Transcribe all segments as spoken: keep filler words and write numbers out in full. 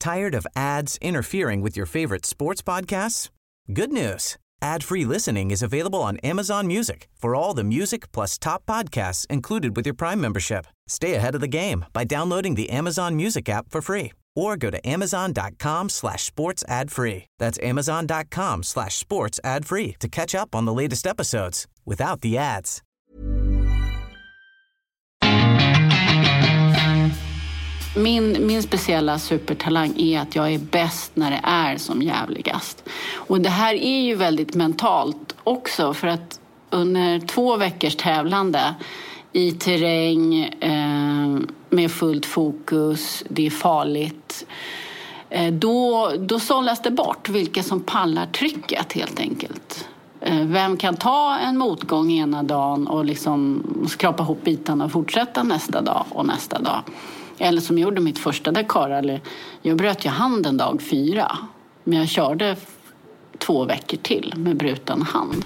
Tired of ads interfering with your favorite sports podcasts? Good news. Ad-free listening is available on Amazon Music for all the music plus top podcasts included with your Prime membership. Stay ahead of the game by downloading the Amazon Music app for free or go to amazon.com slash sports ad free. That's amazon.com slash sports ad free to catch up on the latest episodes without the ads. Min, min speciella supertalang är att jag är bäst när det är som jävligast. Och det här är ju väldigt mentalt också, för att under två veckors tävlande i terräng eh, med fullt fokus, det är farligt. Eh, då, då sållas det bort vilka som pallar trycket helt enkelt. Eh, vem kan ta en motgång ena dagen och liksom skrapa ihop bitarna och fortsätta nästa dag och nästa dag. Eller som gjorde mitt första Dakar, eller jag bröt ju handen dag fyra. Men jag körde två veckor till med bruten hand.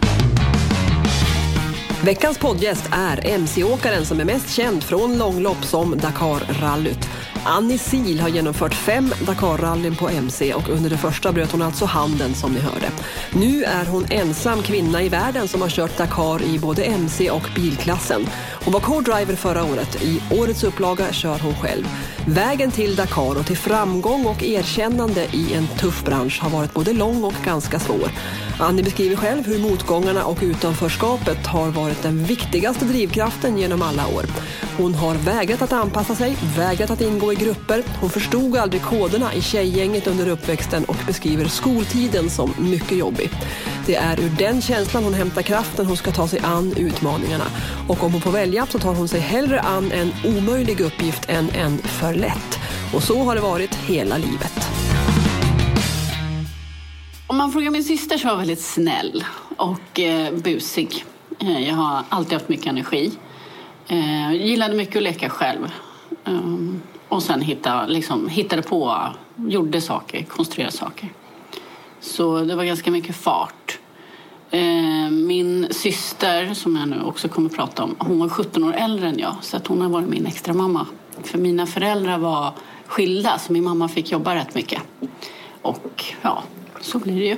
Veckans poddgäst är M C-åkaren som är mest känd från långlopp som Dakar-rallyt. Annie Sil har genomfört fem Dakar-rallyn på M C och under det första bröt hon alltså handen som ni hörde. Nu är hon ensam kvinna i världen som har kört Dakar i både M C och bilklassen. Hon var co-driver förra året. I årets upplaga kör hon själv. Vägen till Dakar och till framgång och erkännande i en tuff bransch har varit både lång och ganska svår. Annie beskriver själv hur motgångarna och utanförskapet har varit den viktigaste drivkraften genom alla år. Hon har vägrat att anpassa sig, vägrat att ingå i grupper. Hon förstod aldrig koderna i tjejgänget under uppväxten och beskriver skoltiden som mycket jobbig. Det är ur den känslan hon hämtar kraften hon ska ta sig an utmaningarna. Och om hon får välja så tar hon sig hellre an en omöjlig uppgift än en för lätt. Och så har det varit hela livet. Om man frågar min syster så var jag väldigt snäll och eh, busig. Eh, jag har alltid haft mycket energi. Eh, gillade mycket att leka själv. Um, och sen hitta, liksom, hittade på, gjorde saker, konstruerade saker. Så det var ganska mycket fart. Eh, min syster, som jag nu också kommer att prata om, hon var sjutton år äldre än jag. Så att hon har varit min extra mamma. För mina föräldrar var skilda, så min mamma fick jobba rätt mycket. Och ja, så blir det ju.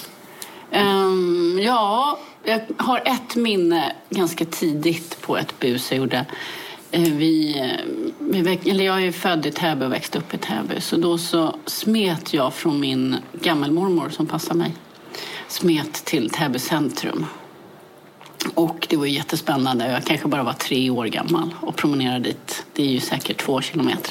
Um, ja, jag har ett minne ganska tidigt på ett bus jag gjorde. Vi, vi, eller jag är född i Täby och växte upp i Täby. Så då så smet jag från min gammelmormor som passar mig. Smet till Täby centrum. Och det var jättespännande. Jag kanske bara var tre år gammal och promenerade dit. Det är ju säkert två kilometer.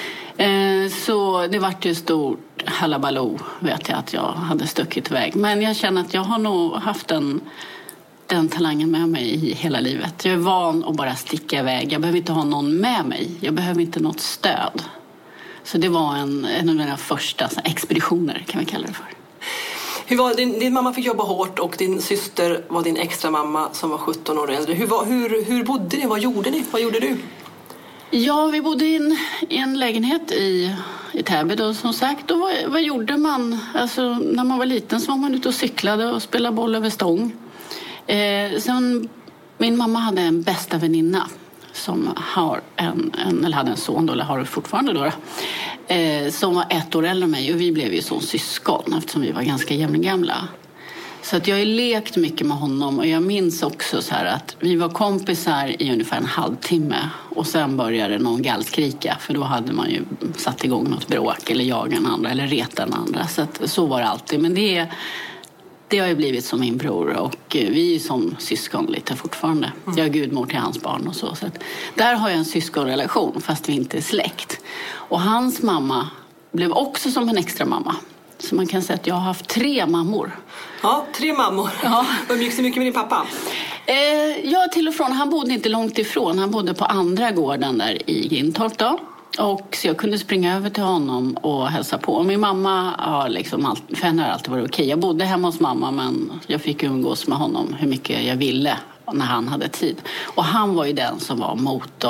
Så det var ju stort halabaloo, vet jag att jag hade stuckit iväg. Men jag känner att jag har nog haft en... den talangen med mig i hela livet. Jag är van att bara sticka iväg. Jag behöver inte ha någon med mig. Jag behöver inte något stöd. Så det var en, en av mina första så, expeditioner, kan vi kalla det för. Hur var din, din mamma fick jobba hårt och din syster var din extra mamma som var sjutton år äldre. Hur, var, hur, hur bodde ni? Vad gjorde ni? Vad gjorde du? Ja, vi bodde i en, i en lägenhet i, i Täby då, som sagt. Och vad, vad gjorde man? Alltså, när man var liten så var man ute och cyklade och spelade boll över stång. Eh, sen, min mamma hade en bästa väninna som har en, en, eller hade en son då, eller har det fortfarande då, eh, som var ett år äldre än mig, och vi blev ju som syskon eftersom vi var ganska jämngamla. Så att jag har lekt mycket med honom, och jag minns också så här att vi var kompisar i ungefär en halvtimme och sen började någon gallskrika, för då hade man ju satt igång något bråk eller jagat en andra eller reta en andra, så att, så var det alltid. Men det är Det har ju blivit som min bror, och vi är ju som syskon lite fortfarande. Jag är gudmor till hans barn och så. så att där har jag en syskonrelation fast vi inte är släkt. Och hans mamma blev också som en extra mamma. Så man kan säga att jag har haft tre mammor. Ja, tre mammor. Ja. Vad gick så mycket med din pappa? Eh, ja, till och från. Han bodde inte långt ifrån. Han bodde på andra gården där i Gintorp då. Och så jag kunde springa över till honom och hälsa på. Och min mamma har liksom alltid, för henne har alltid varit okej. Jag bodde hemma hos mamma, men jag fick umgås med honom hur mycket jag ville när han hade tid. Och han var ju den som var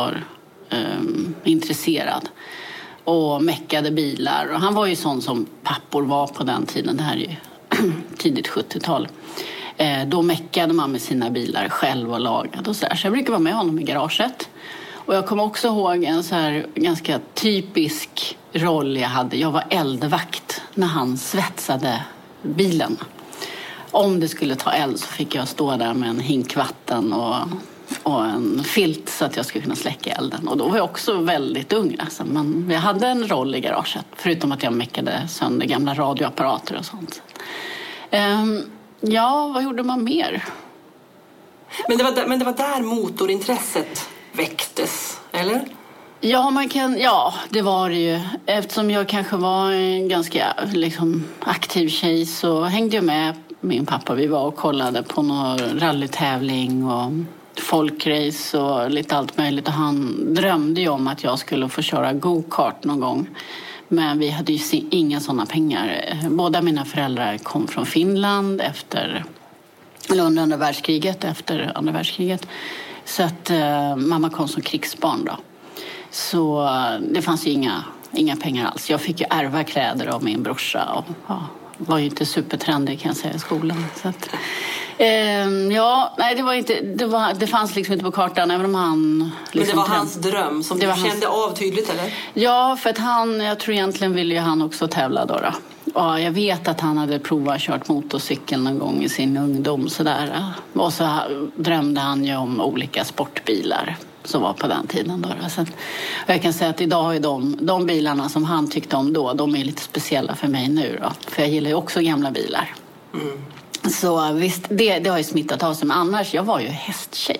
motorintresserad. Um, och mäckade bilar. Och han var ju sån som pappor var på den tiden. Det här är ju tidigt sjuttiotal. Eh, då mäckade man med sina bilar själv och lagade och så där. Så jag brukar vara med honom i garaget. Och jag kommer också ihåg en så här ganska typisk roll jag hade. Jag var eldvakt när han svetsade bilen. Om det skulle ta eld så fick jag stå där med en hink vatten och, och en filt så att jag skulle kunna släcka elden. Och då var jag också väldigt ung. Alltså. Men jag hade en roll i garaget, förutom att jag meckade sönder gamla radioapparater och sånt. Um, ja, vad gjorde man mer? Men det var där, men det var där motorintresset väcktes, eller? Ja, man kan, ja, det var det ju. Eftersom jag kanske var en ganska liksom, aktiv tjej så hängde jag med min pappa. Vi var och kollade på någon rallytävling och folkrace och lite allt möjligt. Och han drömde ju om att jag skulle få köra go-kart någon gång. Men vi hade ju inga sådana pengar. Båda mina föräldrar kom från Finland efter, eller under andra världskriget, efter andra världskriget. Så att eh, mamma kom som krigsbarn då. Så det fanns ju inga, inga pengar alls. Jag fick ju ärva kläder av min brorsa och ja, var ju inte supertrendig kan jag säga i skolan. Så att, eh, ja, nej det var inte, det, var, det fanns liksom inte på kartan även om han... Liksom, men det var hans dröm som du kände hans... av tydligt eller? Ja, för att han, jag tror egentligen ville ju han också tävla då då. Ja, jag vet att han hade provat kört motorcykel någon gång i sin ungdom sådär. Och så drömde han ju om olika sportbilar som var på den tiden då. Så att, jag kan säga att idag är de, de bilarna som han tyckte om då, de är lite speciella för mig nu då. För jag gillar ju också gamla bilar. Mm. Så visst, det, det har ju smittat av sig. Men annars, jag var ju hästtjej.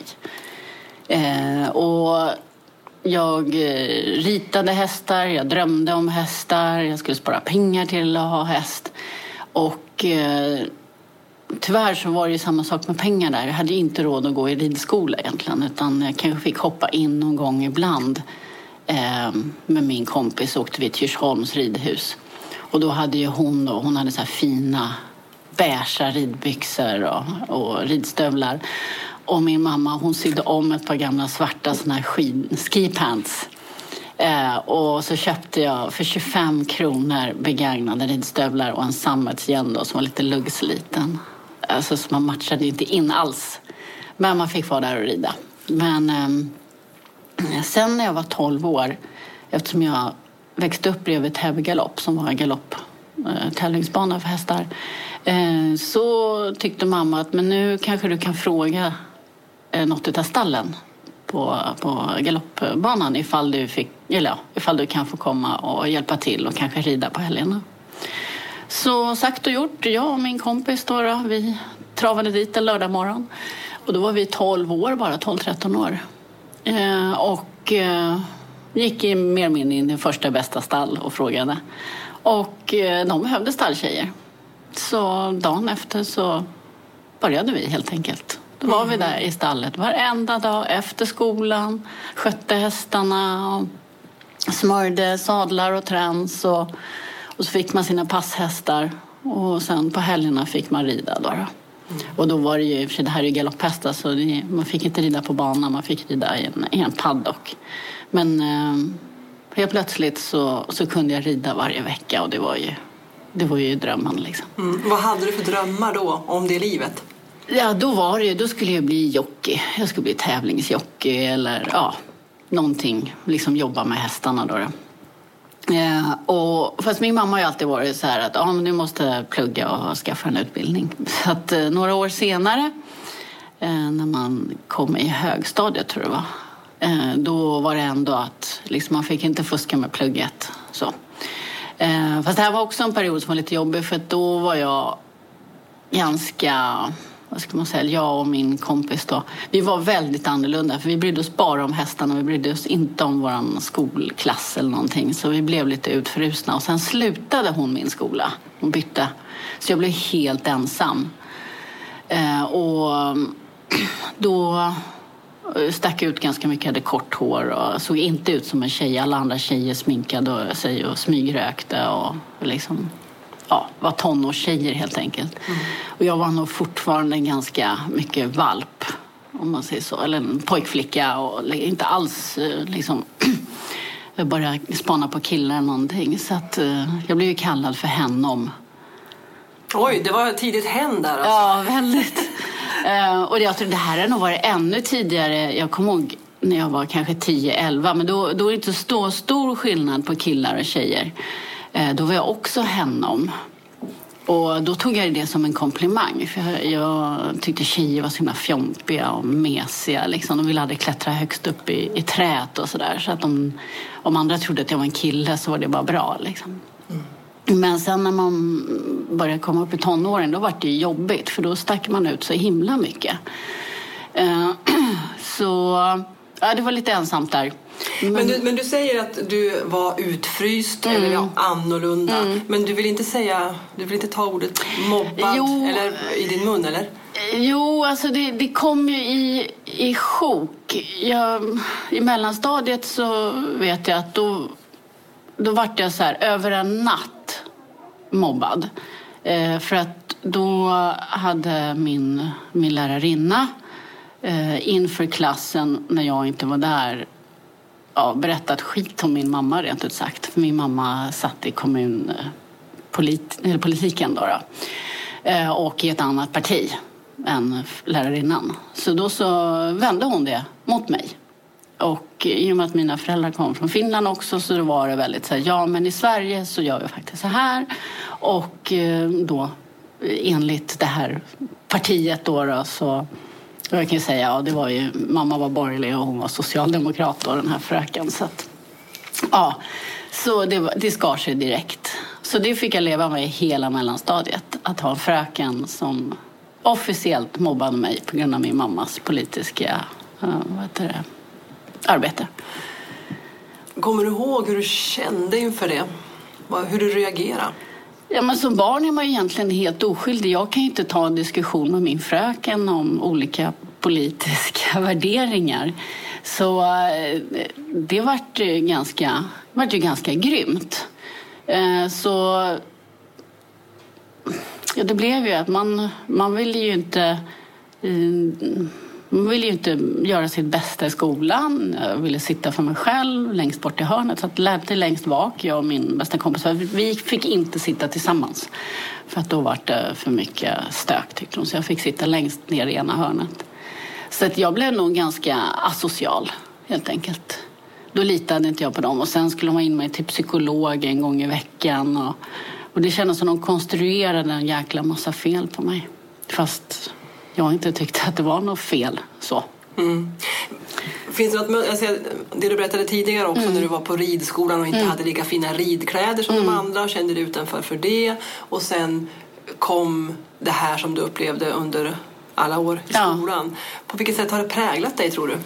Eh, och jag eh, ritade hästar, jag drömde om hästar. Jag skulle spara pengar till att ha häst. Och... Eh, tyvärr så var det ju samma sak med pengar där. Jag hade inte råd att gå i ridskola egentligen. Utan jag kanske fick hoppa in någon gång ibland. Eh, med min kompis åkte vi till Djursholms ridhus. Och då hade ju hon då, hon hade så här fina beiga ridbyxor och, och ridstövlar. Och min mamma, hon sydde om ett par gamla svarta såna här skid, skipants. Eh, och så köpte jag för tjugofem kronor begagnade ridstövlar och en sammetsgen då som var lite luggsliten. Alltså så man matchade inte in alls. Men man fick vara där och rida. Men eh, sen när jag var tolv år, eftersom jag växte upp bredvid Täby galopp som var en galopp eh, tävlingsbana för hästar. Eh, så tyckte mamma att men nu kanske du kan fråga eh, något av stallen på, på galoppbanan ifall du, fick, eller ja, ifall du kan få komma och hjälpa till och kanske rida på helgerna. Så sagt och gjort, jag och min kompis då, då vi travade dit en lördag morgon. Och då var vi tolv år, bara tolv tretton år. Eh, och eh, gick i mer eller mindre in i första bästa stall och frågade. Och eh, de behövde stalltjejer. Så dagen efter så började vi helt enkelt. Då var vi där i stallet varenda dag efter skolan. Skötte hästarna och smörjde sadlar och träns. Och, och så fick man sina passhästar. Och sen på helgerna fick man rida då. då. Mm. Och då var det ju, för det här är ju galopphästar så det, man fick inte rida på banan. Man fick rida i en, i en paddock. Men eh, helt plötsligt så, så kunde jag rida varje vecka. Och det var ju, det var ju drömmen liksom. Mm. Vad hade du för drömmar då om det livet? Ja, då var det då skulle jag bli jockey. Jag skulle bli tävlingsjockey eller ja, någonting. Liksom jobba med hästarna då. då. Eh, och, fast min mamma har ju alltid varit så här att ja, men du måste plugga och skaffa en utbildning. Så att eh, några år senare, eh, när man kom i högstadiet tror jag det var. Eh, då var det ändå att liksom, man fick inte fuska med plugget. Så. Eh, fast det här var också en period som var lite jobbig för att då var jag ganska... Vad ska man säga, jag och min kompis då. Vi var väldigt annorlunda för vi brydde oss bara om hästarna. Vi brydde oss inte om våran skolklass eller någonting. Så vi blev lite utfrusna. Och sen slutade hon min skola. Hon bytte. Så jag blev helt ensam. Eh, och då stack ut ganska mycket. Jag hade kort hår och såg inte ut som en tjej. Alla andra tjejer sminkade sig och smygrökte och liksom... Ja, var tonårstjejer helt enkelt. Mm. Och jag var nog fortfarande ganska mycket valp, om man säger så. Eller en pojkflicka och inte alls liksom bara spana på killar eller någonting. Så att jag blev ju kallad för hennom. Oj, det var tidigt hen där alltså. Ja, väldigt. uh, och jag tror det här har nog varit ännu tidigare. Jag kommer ihåg när jag var kanske tio elva. Men då, då är det inte så stor skillnad på killar och tjejer. Eh, då var jag också hennom. Och då tog jag det som en komplimang. För jag, jag tyckte tjejer var så himla fjompiga och mesiga. Liksom. De ville aldrig klättra högst upp i, i träet och sådär. Så att de, om andra trodde att jag var en kille så var det bara bra. Liksom. Mm. Men sen när man började komma upp i tonåren, då var det jobbigt. För då stack man ut så himla mycket. Uh, så ja, det var lite ensamt där. Men, men, du, men du säger att du var utfryst mm. eller ja, annorlunda. Mm. Men du vill inte säga, du vill inte ta ordet mobbad jo, eller, i din mun, eller? Jo, alltså det, det kom ju i, i sjok. Jag, I mellanstadiet så vet jag att då, då var jag så här över en natt mobbad. Eh, för att då hade min, min lärarinna eh, inför klassen när jag inte var där ja, berättat skit om min mamma rent ut sagt. För min mamma satt i kommunpolitiken då, då. Eh, och i ett annat parti än lärarinnan. Så då så vände hon det mot mig. Och i och med att mina föräldrar kom från Finland också så var det väldigt så här, ja men i Sverige så gör vi faktiskt så här. Och eh, då enligt det här partiet då, då så jag kan säga, ja det var ju, mamma var borgerlig och hon var socialdemokrat och den här fröken. Så att, ja, så det, det skar sig direkt. Så det fick jag leva med hela mellanstadiet. Att ha en fröken som officiellt mobbade mig på grund av min mammas politiska uh, vad heter det, arbete. Kommer du ihåg hur du kände inför det? Hur du reagerade? Ja, men som barn är man ju egentligen helt oskyldig. Jag kan ju inte ta en diskussion med min fröken om olika politiska värderingar. Så det vart ganska, vart ju ganska grymt. Så ja, det blev ju att man, man ville ju inte... Man ville ju inte göra sitt bästa i skolan. Jag ville sitta för mig själv längst bort i hörnet. Så att lärde längst bak, jag och min bästa kompis. Vi fick inte sitta tillsammans. För att då var det för mycket stök tyckte hon. Så jag fick sitta längst ner i ena hörnet. Så att jag blev nog ganska asocial helt enkelt. Då litade inte jag på dem. Och sen skulle de ha in mig till psykolog en gång i veckan. Och, och det kändes som att de konstruerade en jäkla massa fel på mig. Fast... jag inte tyckte att det var något fel så. Mm. Finns det något, alltså, det du berättade tidigare också mm. när du var på ridskolan och inte mm. hade lika fina ridkläder som mm. de andra och kände dig utanför för det. Och sen kom det här som du upplevde under alla år i skolan. Ja. På vilket sätt har det präglat dig, tror du?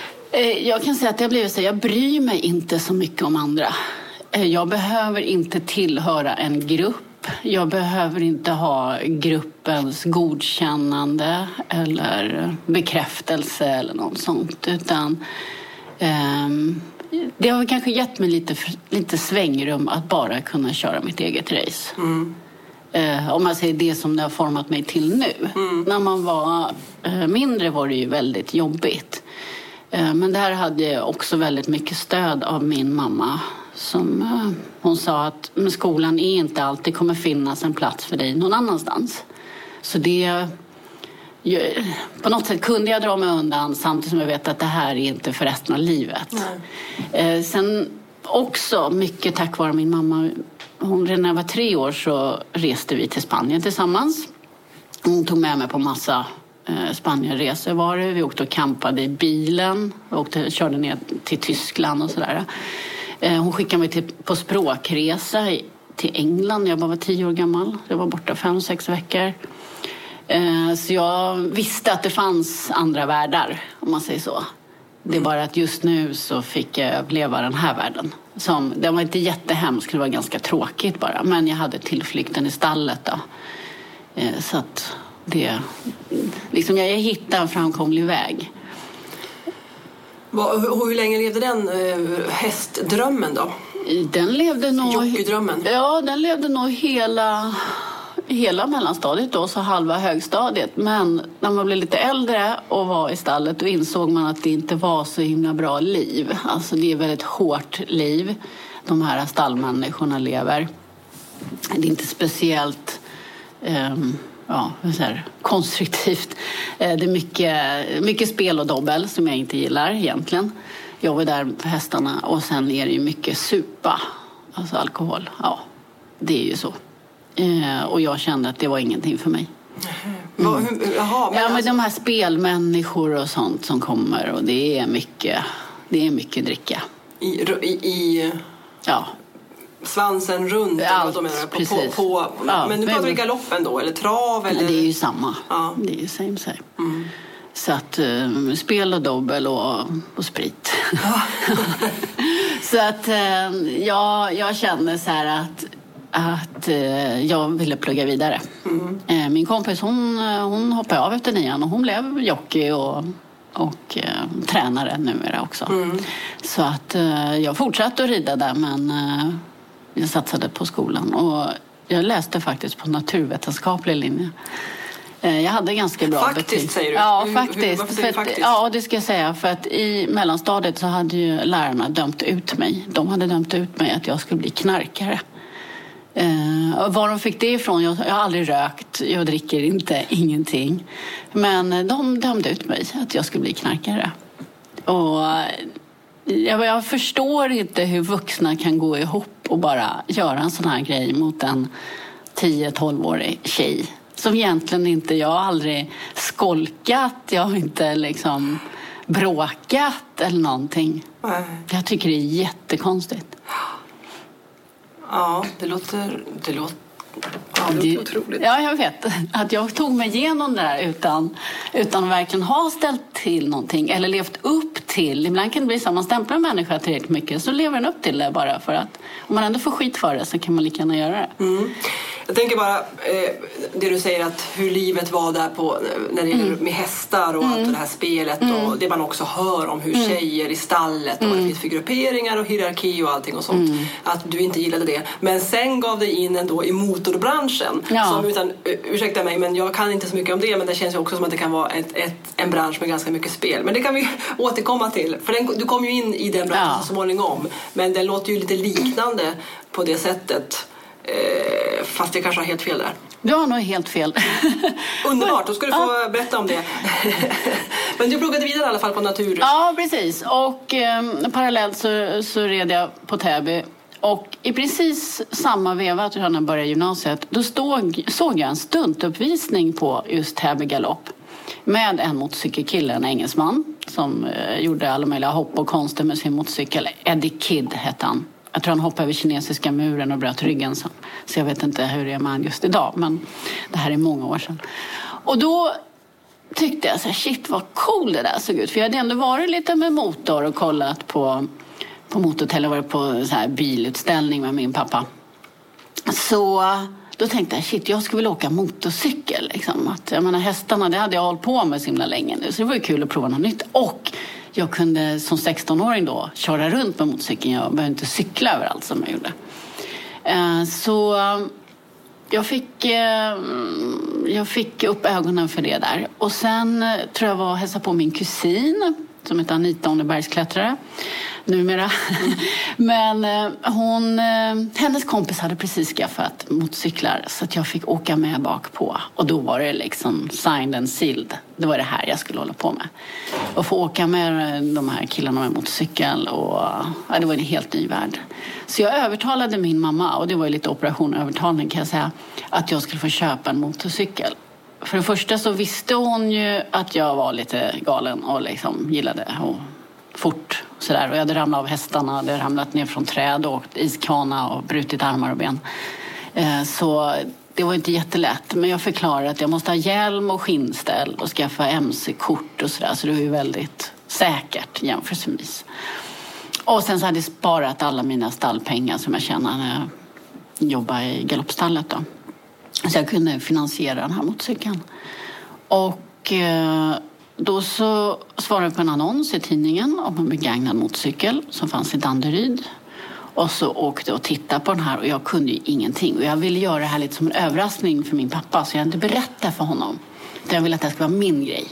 Jag kan säga att det har blivit så. Jag bryr mig inte så mycket om andra. Jag behöver inte tillhöra en grupp. Jag behöver inte ha gruppens godkännande eller bekräftelse eller något sånt. Utan eh, det har kanske gett mig lite, lite svängrum att bara kunna köra mitt eget race. Mm. Eh, om man säger det som det har format mig till nu. Mm. När man var eh, mindre var det ju väldigt jobbigt. Eh, men där hade jag också väldigt mycket stöd av min mamma. Som uh, hon sa att men skolan är inte alltid kommer finnas en plats för dig någon annanstans. Så det ju, på något sätt kunde jag dra mig undan samtidigt som jag vet att det här är inte för resten av livet. Uh, sen också mycket tack vare min mamma. Hon, redan när jag var tre år så reste vi till Spanien tillsammans. Hon tog med mig på massa uh, Spanienresor var det. Vi åkte och campade i bilen. Vi åkte, körde ner till Tyskland och sådär. Hon skickade mig till, på språkresa till England. Jag bara var tio år gammal. Jag var borta fem, sex veckor. Så jag visste att det fanns andra världar, om man säger så. Det är bara att just nu så fick jag uppleva den här världen. Som, det var inte jättehemskt, det var ganska tråkigt bara. Men jag hade tillflykten i stallet då. Så att det... Liksom jag hittade en framkomlig väg. Hur länge levde den uh, hästdrömmen då? Den levde nog... Jockeydrömmen? Ja, den levde nog hela, hela mellanstadiet då, så halva högstadiet. Men när man blev lite äldre och var i stallet då insåg man att det inte var så himla bra liv. Alltså det är väldigt hårt liv de här stallmänniskorna lever. Det är inte speciellt... Um, ja, så här, konstruktivt. Det är mycket, mycket spel och dobbel som jag inte gillar egentligen. Jag var där på hästarna och sen är det ju mycket supa, alltså alkohol. Ja, det är ju så. Och jag kände att det var ingenting för mig. Mm. Mm. Jaha, men ja, men alltså... de här spelmänniskor och sånt som kommer och det är mycket, det är mycket dricka. I, i, i... Ja. Svansen runt allt, de menar, på, precis. på, på, ja, men nu pratar vi galoppen då, eller trav eller... Ja, det är ju samma, ja. Det är ju same same. Mm. Så att uh, spel och dobbel och, och sprit. Ja. Så att uh, jag, jag känner så här att, att uh, jag ville plugga vidare. Mm. Uh, min kompis hon, hon hoppade av efter nian och hon blev jockey och, och uh, tränare numera också. Mm. Så att uh, jag fortsatte att rida där men uh, jag satsade på skolan och jag läste faktiskt på naturvetenskaplig linje. Jag hade ganska bra faktiskt, betyg. Säger du? Ja, hur, faktiskt. hur, varför säger du faktiskt? Ja, det ska jag säga. För att i mellanstadiet så hade ju lärarna dömt ut mig. De hade dömt ut mig att jag skulle bli knarkare. Eh, var de fick det ifrån? Jag, jag har aldrig rökt. Jag dricker inte, ingenting. Men de dömde ut mig att jag skulle bli knarkare. Och jag, jag förstår inte hur vuxna kan gå ihop och bara göra en sån här grej mot en tio-tolv-årig tjej. Som egentligen inte, jag har aldrig skolkat, jag har inte liksom bråkat eller någonting. Nej. Jag tycker det är jättekonstigt. Ja, det låter, det låter, ja, det låter otroligt. Ja, jag vet. Att jag tog mig igenom det där utan, utan att verkligen ha ställt till någonting eller levt upp till. Ibland kan det bli så att man stämplar en människa tillräckligt mycket så lever den upp till det bara för att om man ändå får skit för det så kan man lika gärna göra det. Mm. Jag tänker bara eh, det du säger att hur livet var där på när det gäller mm. med hästar och mm. allt det här spelet mm. och det man också hör om hur mm. tjejer i stallet och mm. vad det finns för grupperingar och hierarki och allting och sånt. Mm. Att du inte gillade det. Men sen gav dig in ändå i motorbranschen ja. Som utan, ursäkta mig men jag kan inte så mycket om det men det känns ju också som att det kan vara ett, ett, en bransch med ganska mycket spel. Men det kan vi återkomma till. För den, du kom ju in i den branschen ja. Så småningom. Men den låter ju lite liknande på det sättet. Eh, fast jag kanske har helt fel där. Du har nog helt fel. Underbart, då ska du få berätta om det. Men du pluggade vidare i alla fall på natur. Ja, precis. Och eh, parallellt så, så red jag på Täby. Och i precis samma veva att jag började gymnasiet då stod, såg jag en stuntuppvisning på just Täby galopp. Med en motorcykelkille, en engelsman som eh, gjorde alla möjliga hopp och konster med sin motorcykel. Eddie Kidd hette han. Jag tror han hoppade över kinesiska muren och bröt ryggen sen. Så jag vet inte hur det är med han just idag. Men det här är många år sedan. Och då tyckte jag så här, shit vad cool det där såg ut. För jag hade ändå varit lite med motor och kollat på, på motorhotell och varit på så här bilutställning med min pappa. Så då tänkte jag, shit jag skulle vilja åka motorcykel. Liksom. Att, jag menar hästarna, det hade jag hållit på med så himla länge nu. Så det var ju kul att prova något nytt. Och jag kunde som sexton-åring då köra runt med motorcykeln. Jag behövde inte cykla överallt som jag gjorde. Så jag fick, jag fick upp ögonen för det där. Och sen tror jag var och hälsade på min kusin som heter Anita, hon är bergsklättrare numera. Mm. Men hon, hennes kompis hade precis skaffat motorcyklar så att jag fick åka med bak på. Och då var det liksom signed and sealed. Det var det här jag skulle hålla på med. Och få åka med de här killarna med motorcykel. Och, ja, det var en helt ny värld. Så jag övertalade min mamma, och det var ju lite operation övertalning kan jag säga, att jag skulle få köpa en motorcykel. För det första så visste hon ju att jag var lite galen och liksom gillade och fort sådär. Och jag hade ramlat av hästarna, hade ramlat ner från träd och åkt iskana och brutit armar och ben. Så det var inte jättelätt. Men jag förklarade att jag måste ha hjälm och skinnställ och skaffa M C-kort och sådär. Så det var ju väldigt säkert jämförelsevis. Och sen så hade jag sparat alla mina stallpengar som jag tjänade när jag jobbade i galoppstallet då. Så jag kunde finansiera den här motorcykeln. Och då så svarade jag på en annons i tidningen om en begagnad motorcykel som fanns i Danderyd. Och så åkte jag och tittade på den här och jag kunde ju ingenting. Och jag ville göra det här lite som en överraskning för min pappa så jag inte berättade för honom. Jag ville att det skulle vara min grej.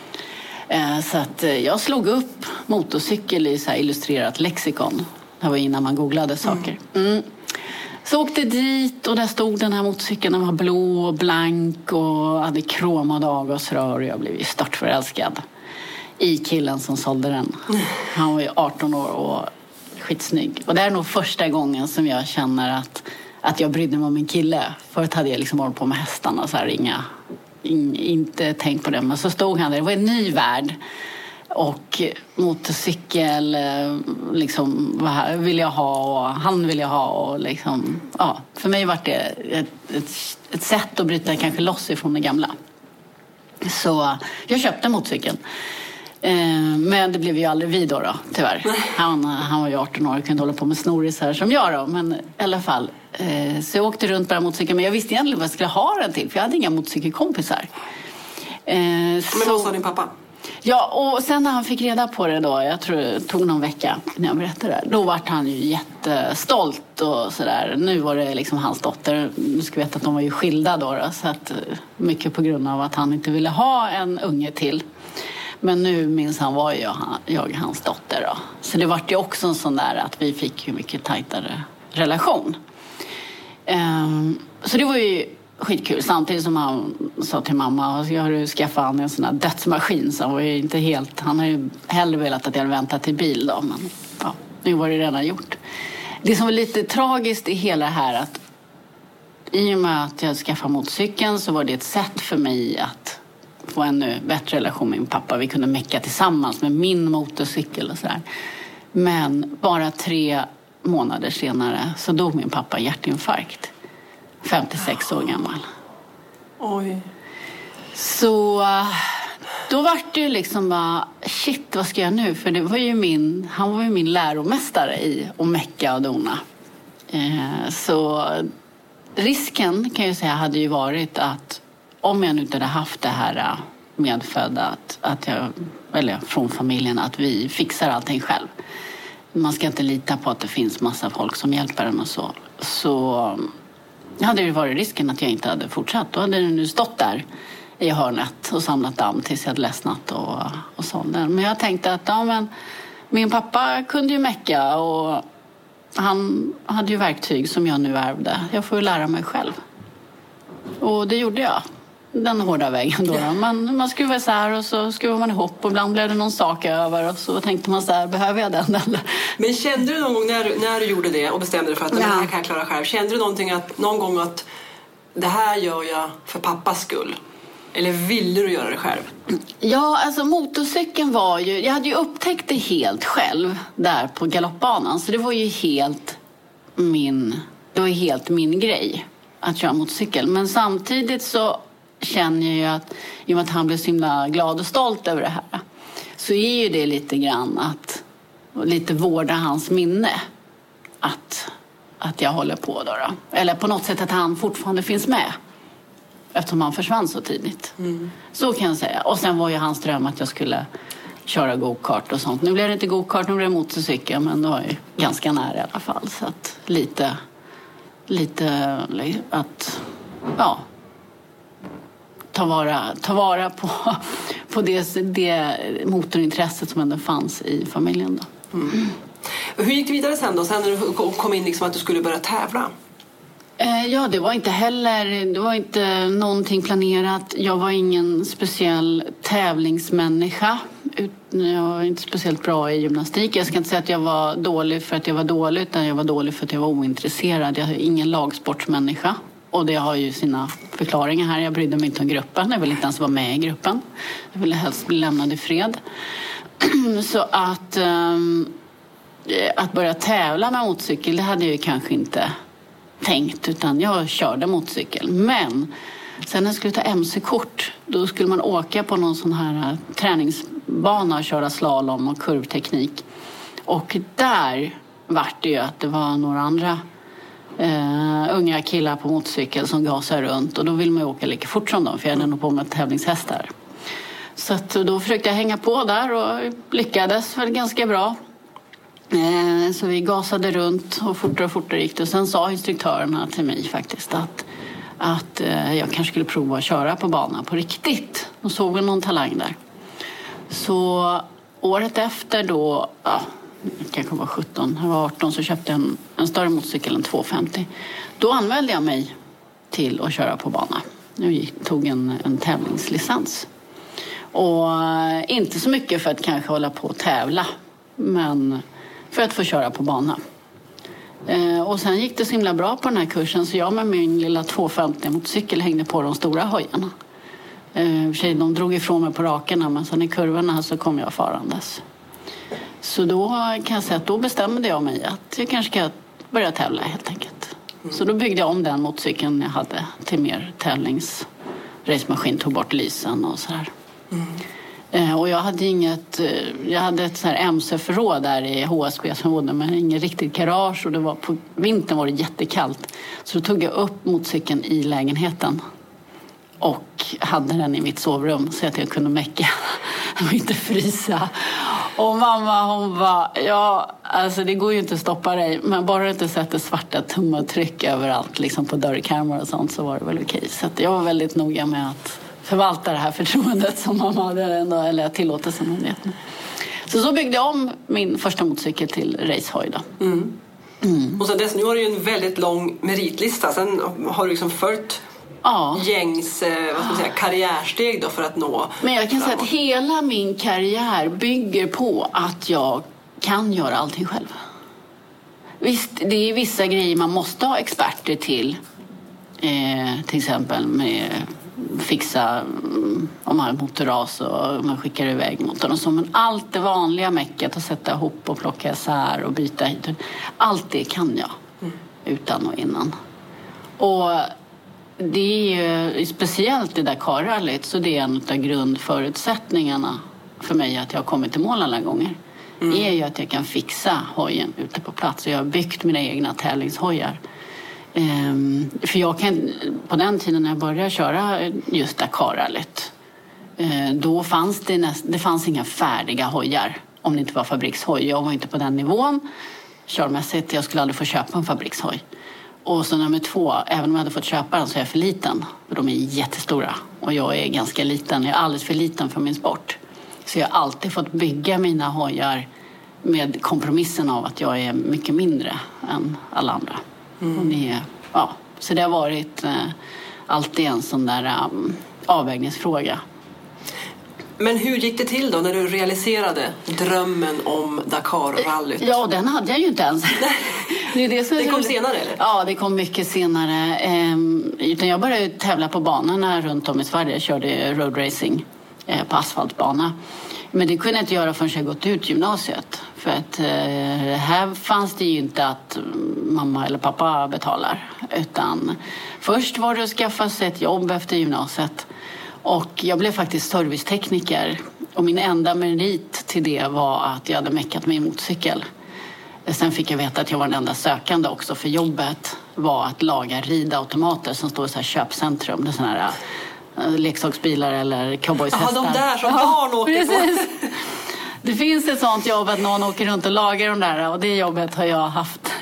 Så att jag slog upp motorcykel i så här illustrerat lexikon. Det var innan man googlade saker. Mm. Så åkte dit och där stod den här motorcykeln. Den var blå och blank och hade kromade avgasrör och jag blev ju startförälskad i killen som sålde den. Han var ju arton år och skitsnygg. Och det är nog första gången som jag känner att, att jag brydde mig om min kille. Förut hade jag liksom varit på med hästarna så här, inga, in, inte tänkt på det. Men så stod han där, det var en ny värld. Och motorcykel liksom, ville jag ha och han ville jag ha. Och liksom, ja, för mig var det ett, ett, ett sätt att bryta kanske loss ifrån det gamla. Så jag köpte motorcykeln. Men det blev ju aldrig vi då, då tyvärr. Han, han var ju arton år och kunde hålla på med snoris här som jag då. Men i alla fall, så jag åkte runt på den motorcykeln. Men jag visste egentligen vad jag skulle ha den till. För jag hade inga motorcykelkompisar. Men så... vad sa din pappa? Ja, och sen när han fick reda på det då, jag tror det tog någon vecka när jag berättade det, då var han ju jättestolt och sådär. Nu var det liksom hans dotter, du ska veta att de var ju skilda då, då så att mycket på grund av att han inte ville ha en unge till. Men nu minns han var ju jag, jag hans dotter då. Så det var ju också en sån där att vi fick ju mycket tajtare relation. Um, så det var ju skitkul. Samtidigt som han sa till mamma, jag har ju skaffat han en sån här dödsmaskin. Så han var ju inte helt, han har ju hellre velat att jag hade väntat till bil då. Men ja, nu var det redan gjort. Det som var lite tragiskt i hela det här att i och med att jag skaffade motorcykeln så var det ett sätt för mig att få en bättre relation med min pappa. Vi kunde mecka tillsammans med min motorcykel och sådär. Men bara tre månader senare så dog min pappa hjärtinfarkt. femtiosex år gammal. Oj. Så då var det ju liksom bara, shit, vad ska jag nu? För det var ju min, han var ju min läromästare i att mecka och dona. Eh, så risken kan jag säga hade ju varit att om jag nu inte hade haft det här medfödda, att, att jag, eller från familjen, att vi fixar allting själv. Man ska inte lita på att det finns massa folk som hjälper en och så. Så hade det varit risken att jag inte hade fortsatt. Då hade den nu stått där i hörnet och samlat damm tills jag hade ledsnat och, och sånt. Men jag tänkte att ja, men, min pappa kunde ju mecka och han hade ju verktyg som jag nu ärvde. Jag får ju lära mig själv. Och det gjorde jag. Den hårda vägen då. Man, man skruvar så här och så skruvar man ihop och ibland blev det någon sak över och så tänkte man så här, behöver jag den eller? Men kände du någon gång när, när du gjorde det och bestämde dig för att ja. det här kan jag klara själv, kände du någonting att, någon gång att det här gör jag för pappas skull? Eller ville du göra det själv? Ja, alltså motorcykeln var ju, jag hade ju upptäckt det helt själv där på galoppbanan, så det var ju helt min, det var ju helt min grej att köra motorcykel. Men samtidigt så känner jag ju att i och med att han blev så himla glad och stolt över det här, så är ju det lite grann att lite vårda hans minne att, att jag håller på då, då. Eller på något sätt att han fortfarande finns med eftersom han försvann så tidigt. Mm. Så kan jag säga. Och sen var ju hans dröm att jag skulle köra go-kart och sånt. Nu blev det inte go-kart, nu blev det motorcykel, men det var ju ganska nära i alla fall. Så att lite, lite att, ja, ta vara, ta vara på, på det, det motorintresset som ändå fanns i familjen då. Mm. Hur gick det vidare sen då? Sen när du kom in liksom att du skulle börja tävla? Ja, det var inte heller, det var inte någonting planerat. Jag var ingen speciell tävlingsmänniska. Jag var inte speciellt bra i gymnastik. Jag ska inte säga att jag var dålig för att jag var dålig, utan jag var dålig för att jag var ointresserad. Jag är ingen lagsportsmänniska. Och det har ju sina förklaringar här. Jag brydde mig inte om gruppen. Jag ville inte ens vara med i gruppen. Jag ville helst bli lämnad i fred. Så att, um, att börja tävla med motorcykel, det hade jag ju kanske inte tänkt, utan jag körde motorcykel. Men sen när jag skulle ta M C-kort, då skulle man åka på någon sån här träningsbana och köra slalom och kurvteknik. Och där var det ju att det var några andra uh, unga killar på motorcykel som gasade runt, och då ville man ju åka lika fort som dem, för jag hade nog på med tävlingshästar. Så att då försökte jag hänga på där och lyckades väl ganska bra. Så vi gasade runt och fortare och fortare gick det. Och sen sa instruktörerna till mig faktiskt att, att jag kanske skulle prova att köra på banan på riktigt. Och såg väl någon talang där. Så året efter då, ja, jag kanske var sjutton, jag var arton, så köpte jag en, en större motorcykel, en tvåhundrafemtio. Då anmälde jag mig till att köra på bana. Jag tog en, en tävlingslicens. Och inte så mycket för att kanske hålla på och tävla, men för att få köra på bana. Eh, och sen gick det så himla bra på den här kursen, så jag med min lilla tvåhundrafemtio motorcykel hängde på de stora hojarna. Eh, tjej, de drog ifrån mig på rakerna, men sen i kurvorna så kom jag farandes. Så då kan jag säga att då bestämde jag mig att jag kanske ska börja tävla helt enkelt. Mm. Så då byggde jag om den motorcykeln jag hade till mer tävlingsracemaskin, tog bort lysen och sådär. Mm. Eh, och jag hade inget, jag hade ett så här M C-förråd där i H S B-området, men inget riktigt garage, och det var på vintern var det jättekallt. Så då tog jag upp motorcykeln i lägenheten och hade den i mitt sovrum så att jag kunde mäcka och inte frysa. Och mamma, hon var, ja, alltså det går ju inte att stoppa dig, men bara du inte sätter svarta tumavtryck överallt, liksom på dörrkarmar och sånt, så var det väl okej. Så att jag var väldigt noga med att förvalta det här förtroendet som mamma hade ändå, eller tillåtelsen. Så så byggde jag om min första motorcykel till racehoj då. Mm. Mm. Och sen dess, nu har du ju en väldigt lång meritlista. Sen har du liksom följt ja. gängs vad ska man säga, karriärsteg då för att nå. Men jag kan framåt. Säga att hela min karriär bygger på att jag kan göra allting själv. Visst, det är vissa grejer man måste ha experter till. Eh, till exempel med fixa om man har motorras och man skickar iväg motorn och så. Men allt det vanliga mäcket, att sätta ihop och plocka isär och byta hit, allt det kan jag mm. utan och innan. Och det är ju speciellt i Dakar-rallyt, så det är en av grundförutsättningarna för mig att jag har kommit till mål alla gånger. Mm. är ju att jag kan fixa hojen ute på plats, och jag har byggt mina egna tävlingshojar. Um, för jag kan, på den tiden när jag började köra just Dakar-rallyt, uh, då fanns det, näst, det fanns inga färdiga hojar om det inte var fabrikshoj. Jag var inte på den nivån körmässigt, jag skulle aldrig få köpa en fabrikshoj. Och så nummer två, även om jag hade fått köpa den så är jag för liten, för de är jättestora och jag är ganska liten, jag är alldeles för liten för min sport. Så jag har alltid fått bygga mina hojar med kompromissen av att jag är mycket mindre än alla andra. Mm. Och det, ja, så det har varit eh, alltid en sån där um, avvägningsfråga. Men hur gick det till då när du realiserade drömmen om Dakar-rallyt? Ja, den hade jag ju inte ens. det, är det, som det kom senare eller? Ja, det kom mycket senare. Ehm, utan jag började tävla på banorna runt om i Sverige. Jag körde roadracing eh, på asfaltbana. Men det kunde jag inte göra förrän jag gått ut gymnasiet. För att eh, här fanns det ju inte att mamma eller pappa betalar. Utan först var det att skaffa sig ett jobb efter gymnasiet. Och jag blev faktiskt servicetekniker. Och min enda merit till det var att jag hade meckat min motorcykel. Sen fick jag veta att jag var den enda sökande också för jobbet. Var att laga ridautomater som står i så här köpcentrum. Det är såna här leksaksbilar eller cowboyshästar. Ja, de där som barn åker precis. på. Det finns ett sånt jobb att någon åker runt och lagar de där. Och det jobbet har jag haft.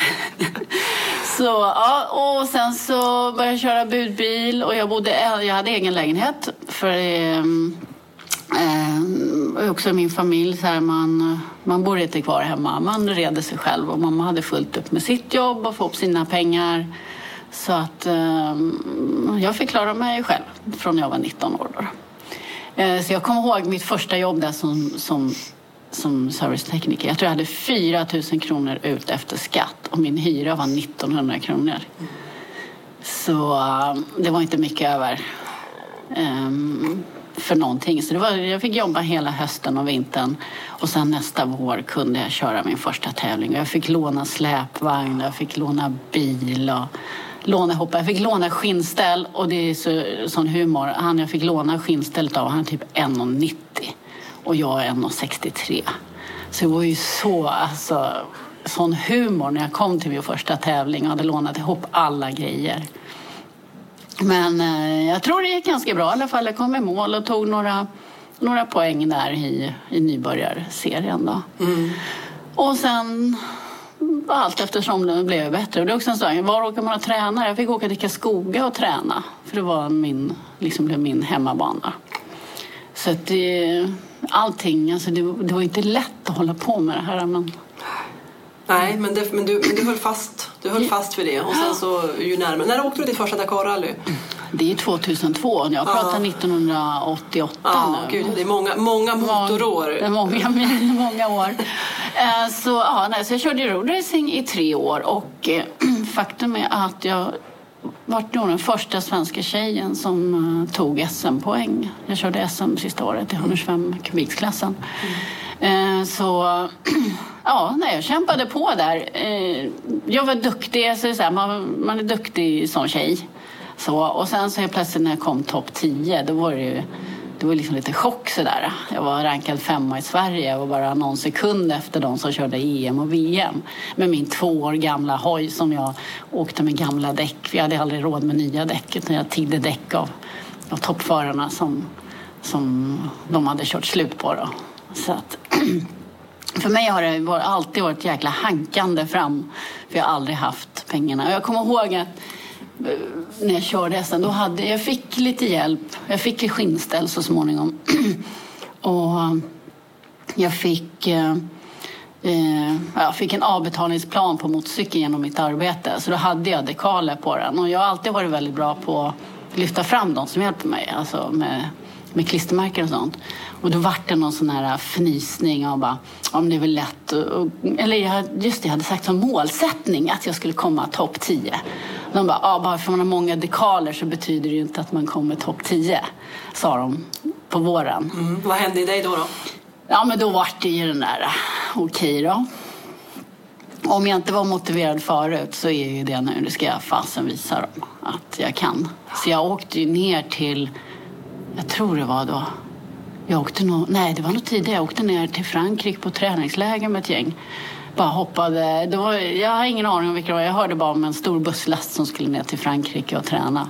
Så, ja, och sen så började jag köra budbil. Och jag, bodde, jag hade egen lägenhet. För eh, eh, också min familj. Så här, man, man bor inte kvar hemma. Man reder sig själv. Och mamma hade fullt upp med sitt jobb och få upp sina pengar. Så att eh, jag fick klara mig själv från jag var nitton år då. Eh, så jag kommer ihåg mitt första jobb där som, som, som servicetekniker. Jag tror jag hade fyra tusen kronor ut efter skatt. Och min hyra var nittonhundra kronor. Så eh, det var inte mycket över eh, för någonting. Så det var, jag fick jobba hela hösten och vintern. Och sen nästa vår kunde jag köra min första tävling. Jag fick låna släpvagn, jag fick låna bil och låna hoppa. Jag fick låna skinnställ, och det är så, sån humor. Han jag fick låna skinnstället av, han är typ en komma nittio och jag är en komma sextiotre. Så det var ju så, alltså, sån humor när jag kom till min första tävling och hade lånat ihop alla grejer. Men eh, jag tror det gick ganska bra i alla fall. Jag kom i mål och tog några, några poäng där i, i nybörjarserien då. Mm. Och sen allt eftersom det blev bättre. Och det är också en sak, var åker man och tränar? Jag fick åka till Karlskoga och träna. För det var min, liksom blev min hemmabana. Så att det, allting, alltså det, det var inte lätt att hålla på med det här. Men... Nej, men, det, men, du, men du höll fast du höll fast för det. Och sen så ju närmare. När åkte du till första Dakar-rally? Det är tjugohundratvå. Jag pratar ah. nittonhundraåttioåtta ah, nu. Gud, det är många, många motorår. Det är många, många år. Så, ja, nej, så jag körde roadracing i tre år. Och eh, faktum är att jag var nog den första svenska tjejen som uh, tog S M-poäng. Jag körde S M sista året i hundrafem kubiksklassen. Mm. Uh, så ja, nej, jag kämpade på där. Uh, jag var duktig, så så här, man, man är duktig som tjej. Så, och sen så plötsligt när jag kom topp tio, då var det ju det var liksom lite chock sådär. Jag var rankad femma i Sverige och bara någon sekund efter de som körde E M och V M. Med min två år gamla hoj som jag åkte med gamla däck. Vi hade aldrig råd med nya däck utan jag tiggde däck av, av toppförarna som, som de hade kört slut på då. Så att, för mig har det alltid varit jäkla hankande fram. För jag har aldrig haft pengarna. Och jag kommer ihåg att när jag körde hästen, då hade jag fick lite hjälp. Jag fick skinnställ så småningom. Och jag fick eh, jag fick en avbetalningsplan på motorcykeln genom mitt arbete. Så då hade jag dekaler på den. Och jag har alltid varit väldigt bra på att lyfta fram de som hjälper mig. Alltså med, med klistermärken och sånt. Och då var det någon sån här fnysning och bara, om det är väl lätt. Och, eller jag, just det, jag hade sagt som målsättning att jag skulle komma topp tio. De bara, ah, bara för man har många dekaler så betyder det ju inte att man kommer topp tio, sa de på våren. Mm. Vad hände i dig då då? Ja, men då var det ju den där, okej då. Om jag inte var motiverad förut så är ju det nu, det ska jag fasen visa dem att jag kan. Så jag åkte ju ner till, jag tror det var då, jag åkte nog, nej det var nog tidigare, jag åkte ner till Frankrike på träningsläger med ett gäng. Bara hoppade, det var, jag har ingen aning om vilka det var, jag hörde bara om en stor busslast som skulle ner till Frankrike och träna.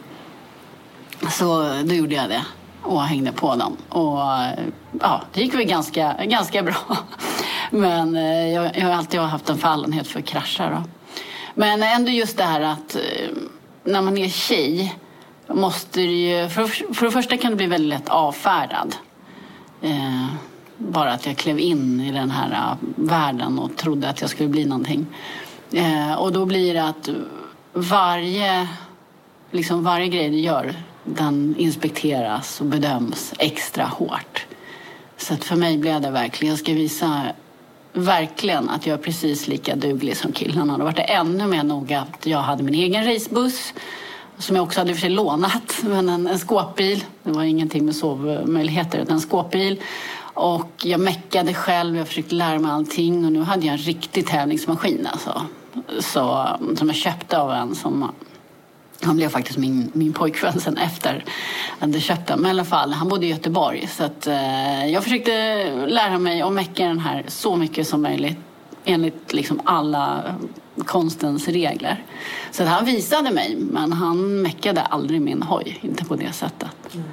Så då gjorde jag det och hängde på dem. Och ja, det gick väl ganska, ganska bra. Men jag, jag har alltid haft en fallenhet för kraschar då. Men ändå just det här att när man är tjej måste det ju, för, för det första kan det bli väldigt lätt avfärdad. Eh, bara att jag klev in i den här uh, världen och trodde att jag skulle bli någonting. Eh, och då blir det att varje, liksom varje grej du gör, den inspekteras och bedöms extra hårt. Så att för mig blev det verkligen, jag ska visa verkligen att jag är precis lika duglig som killarna. Då var det ännu mer noga att jag hade min egen racebuss som jag också hade för sig lånat, men en, en skåpbil. Det var ingenting med sovmöjligheter utan en skåpbil. Och jag mäckade själv, jag försökte lära mig allting och nu hade jag en riktig tävlingsmaskin alltså. Så, som jag köpte av en som, han blev faktiskt min, min pojkvän sen efter att jag köpte. Men i alla fall, han bodde i Göteborg så att eh, jag försökte lära mig att mäcka den här så mycket som möjligt enligt liksom alla konstens regler. Så att han visade mig, men han mäckade aldrig min hoj, inte på det sättet. Mm.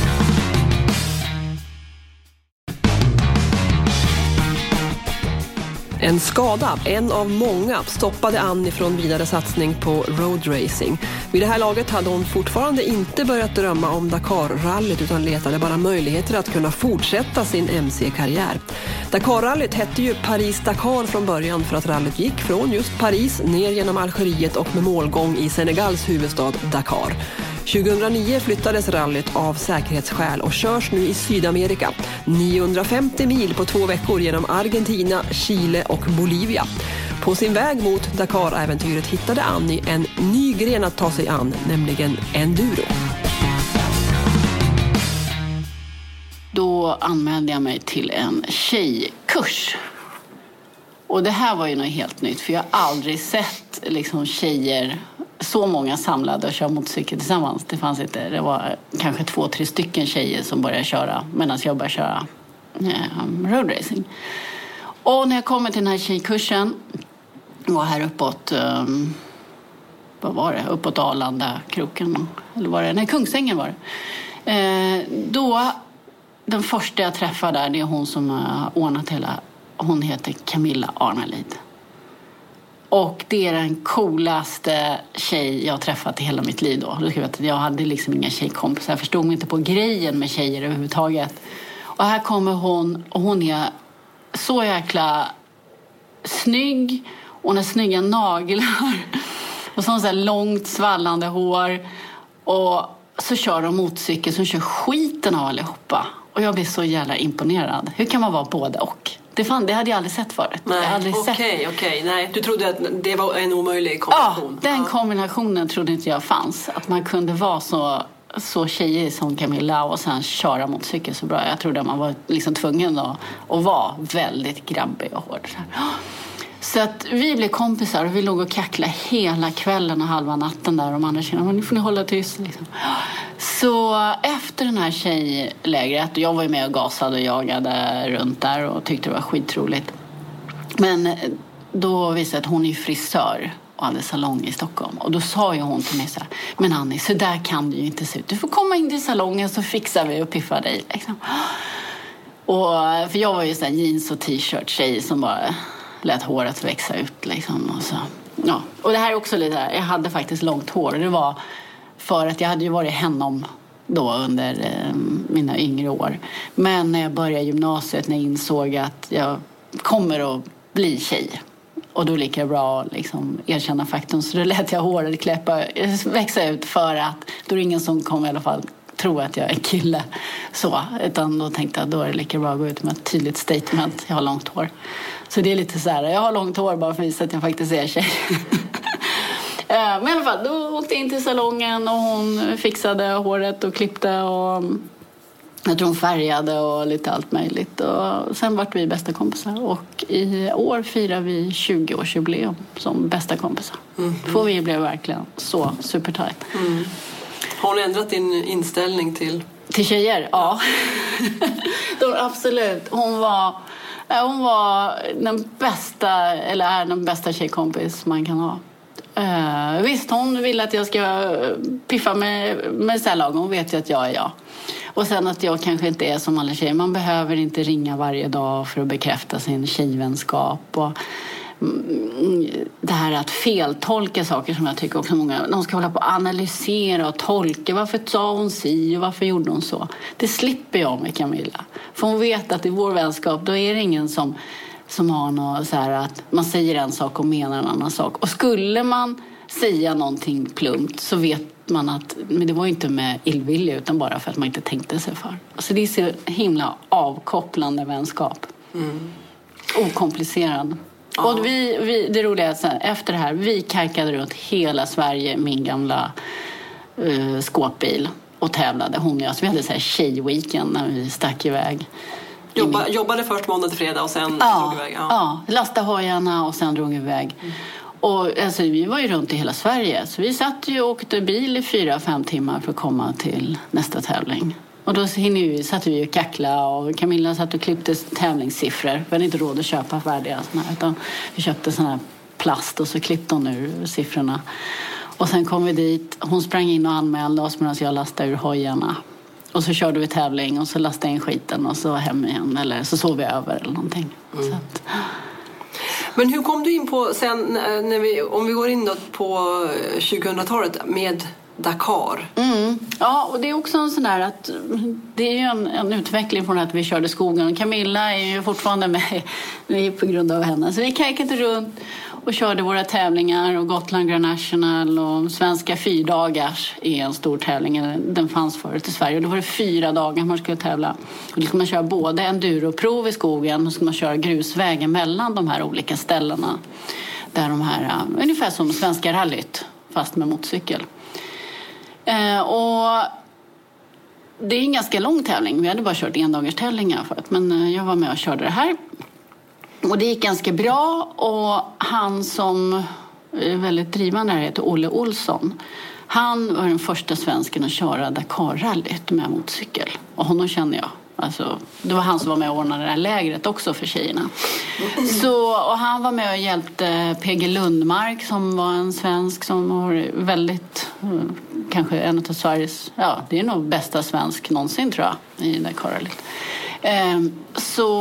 En skada, en av många, stoppade Annie från vidare satsning på roadracing. Vid det här laget hade hon fortfarande inte börjat drömma om Dakar-rallyt utan letade bara möjligheter att kunna fortsätta sin M C-karriär. Dakar-rallyt hette ju Paris-Dakar från början för att rallyt gick från just Paris ner genom Algeriet och med målgång i Senegals huvudstad Dakar. tjugohundranio flyttades rallyt av säkerhetsskäl och körs nu i Sydamerika. niohundrafemtio mil på två veckor genom Argentina, Chile och Bolivia. På sin väg mot Dakar-äventyret hittade Annie en ny gren att ta sig an, nämligen enduro. Då anmälde jag mig till en tjejkurs. Och det här var ju något helt nytt, för jag har aldrig sett liksom tjejer, så många samlade och kör motorcykel tillsammans. Det fanns inte, det var kanske två, tre stycken tjejer som började köra medan jag började köra eh, roadracing. Och när jag kom till den här tjejkursen, var här uppåt, um, vad var det? Uppåt Arlanda, kroken, eller var det? Nej, Kungsängen var det. Eh, då, den första jag träffade där, det är hon som har ordnat hela, hon heter Camilla Arnalid. Och det är den coolaste tjej jag har träffat i hela mitt liv då. Jag hade liksom inga tjejkompisar. Jag förstod mig inte på grejen med tjejer överhuvudtaget. Och här kommer hon, och hon är så jäkla snygg. Hon har snygga naglar. Och så har hon så här långt svallande hår. Och så kör de motorcykel som kör skiten av allihopa. Och jag blir så jävla imponerad. Hur kan man vara både och? Det, fan, det hade jag aldrig sett förut. Nej, okej, okej. Okay. Nej, du trodde att det var en omöjlig kombination. Ja, den ja. kombinationen trodde inte jag fanns. Att man kunde vara så, så tjejig som Camilla och sen köra motorcykel så bra. Jag trodde att man var liksom tvungen att, att vara väldigt grabbig och hård. Så att vi blev kompisar och vi låg och kacklade hela kvällen och halva natten där. Och de andra kände, men nu får ni hålla tyst. Liksom. Så efter den här tjejlägret, jag var ju med och gasade och jagade runt där och tyckte det var skitroligt. Men då visade att hon är frisör och hade salong i Stockholm. Och då sa ju hon till mig så här, men Annie, så där kan du ju inte se ut. Du får komma in till salongen så fixar vi och piffar dig. Liksom. Och, för jag var ju så här jeans och t-shirt tjej som bara lät håret växa ut liksom. Och, så. Ja. Och det här är också lite här, jag hade faktiskt långt hår. Det var för att jag hade ju varit hennom då under eh, mina yngre år. Men när jag började gymnasiet, när jag insåg att jag kommer att bli tjej. Och då lika bra liksom erkänna faktum. Så då lät jag håret kläppa, växa ut för att då är det ingen som kommer i alla fall tro att jag är kille. Så, utan då tänkte jag då är det lika bra att gå ut med ett tydligt statement. Jag har långt hår. Så det är lite så här, jag har långt hår bara för att visa att jag faktiskt är tjej. Men i alla fall, då åkte jag in till salongen och hon fixade håret och klippte och jag tror hon färgade och lite allt möjligt. Och sen vart vi bästa kompisar och i år firar vi tjugo-årsjubileum som bästa kompisar. Mm. För vi blev verkligen så supertajt. Mm. Har hon ändrat din inställning till? Till tjejer? Ja. De, absolut. Hon var, hon var den bästa, eller är den bästa tjejkompis man kan ha. Uh, visst, hon vill att jag ska piffa med, med sällag. Hon vet ju att jag är jag. Och sen att jag kanske inte är som alla tjejer. Man behöver inte ringa varje dag för att bekräfta sin tjejvänskap. Och det här att feltolka saker som jag tycker också många, de ska hålla på att analysera och tolka. Varför sa hon si och varför gjorde hon så? Det slipper jag med Camilla. För hon vet att i vår vänskap då är det ingen som, som har något så här att man säger en sak och menar en annan sak. Och skulle man säga någonting plumpt så vet man att men det var inte med illvilja utan bara för att man inte tänkte sig för. Alltså det är så himla avkopplande vänskap. Mm. Okomplicerad. Ja. Och vi, vi, det roliga är att sen, efter det här, vi kajkade runt hela Sverige, min gamla uh, skåpbil och tävlade. Hon och jag, så vi hade så här tjejweekend när vi stack iväg. Jobba, min... Jobbade först måndag till fredag och sen ja, drog iväg? Ja, ja, lasta hojarna och sen drog iväg. Mm. Och alltså, vi var ju runt i hela Sverige. Så vi satt ju och åkte bil i fyra, fem timmar för att komma till nästa tävling. Och då vi, satt vi och kackla och Camilla satt och klippte tävlingssiffror. Vi hade inte råd att köpa färdiga såna här, utan vi köpte sån här plast och så klippte hon ur siffrorna. Och sen kom vi dit, hon sprang in och anmälde oss medan jag lastade ur hojarna. Och så körde vi tävling och så lastade jag in skiten och så hem igen. Eller så sov vi över eller någonting. Mm. Så att... Men hur kom du in på sen, när vi, om vi går in då på tjugohundratalet med Dakar? Mm. Ja, och det är också en sån där att det är ju en, en utveckling från att vi körde skogen. Camilla är ju fortfarande med på grund av henne. Så vi kajkade runt och körde våra tävlingar och Gotland Grand National och svenska fyrdagars är en stor tävling. Den fanns förut i Sverige och då var det fyra dagar man skulle tävla. Och då skulle man köra både enduroprov i skogen och skulle man köra grusvägen mellan de här olika ställena. Där de här, ungefär som svenska rallyt fast med motorcykel. Eh, och det är en ganska lång tävling. Vi hade bara kört en dagars tävlingar förut. Men jag var med och körde det här. Och det gick ganska bra. Och han som är väldigt drivande här heter Olle Olsson. Han var den första svensken att köra Dakar-rallyt med motorcykel. Och honom känner jag. Alltså, det var han som var med och ordnade det här lägret också för tjejerna. Så, och han var med och hjälpte P G Lundmark som var en svensk som var väldigt, kanske en av Sveriges, ja det är nog bästa svensk någonsin tror jag i Dakar-rallyt. Ehm, så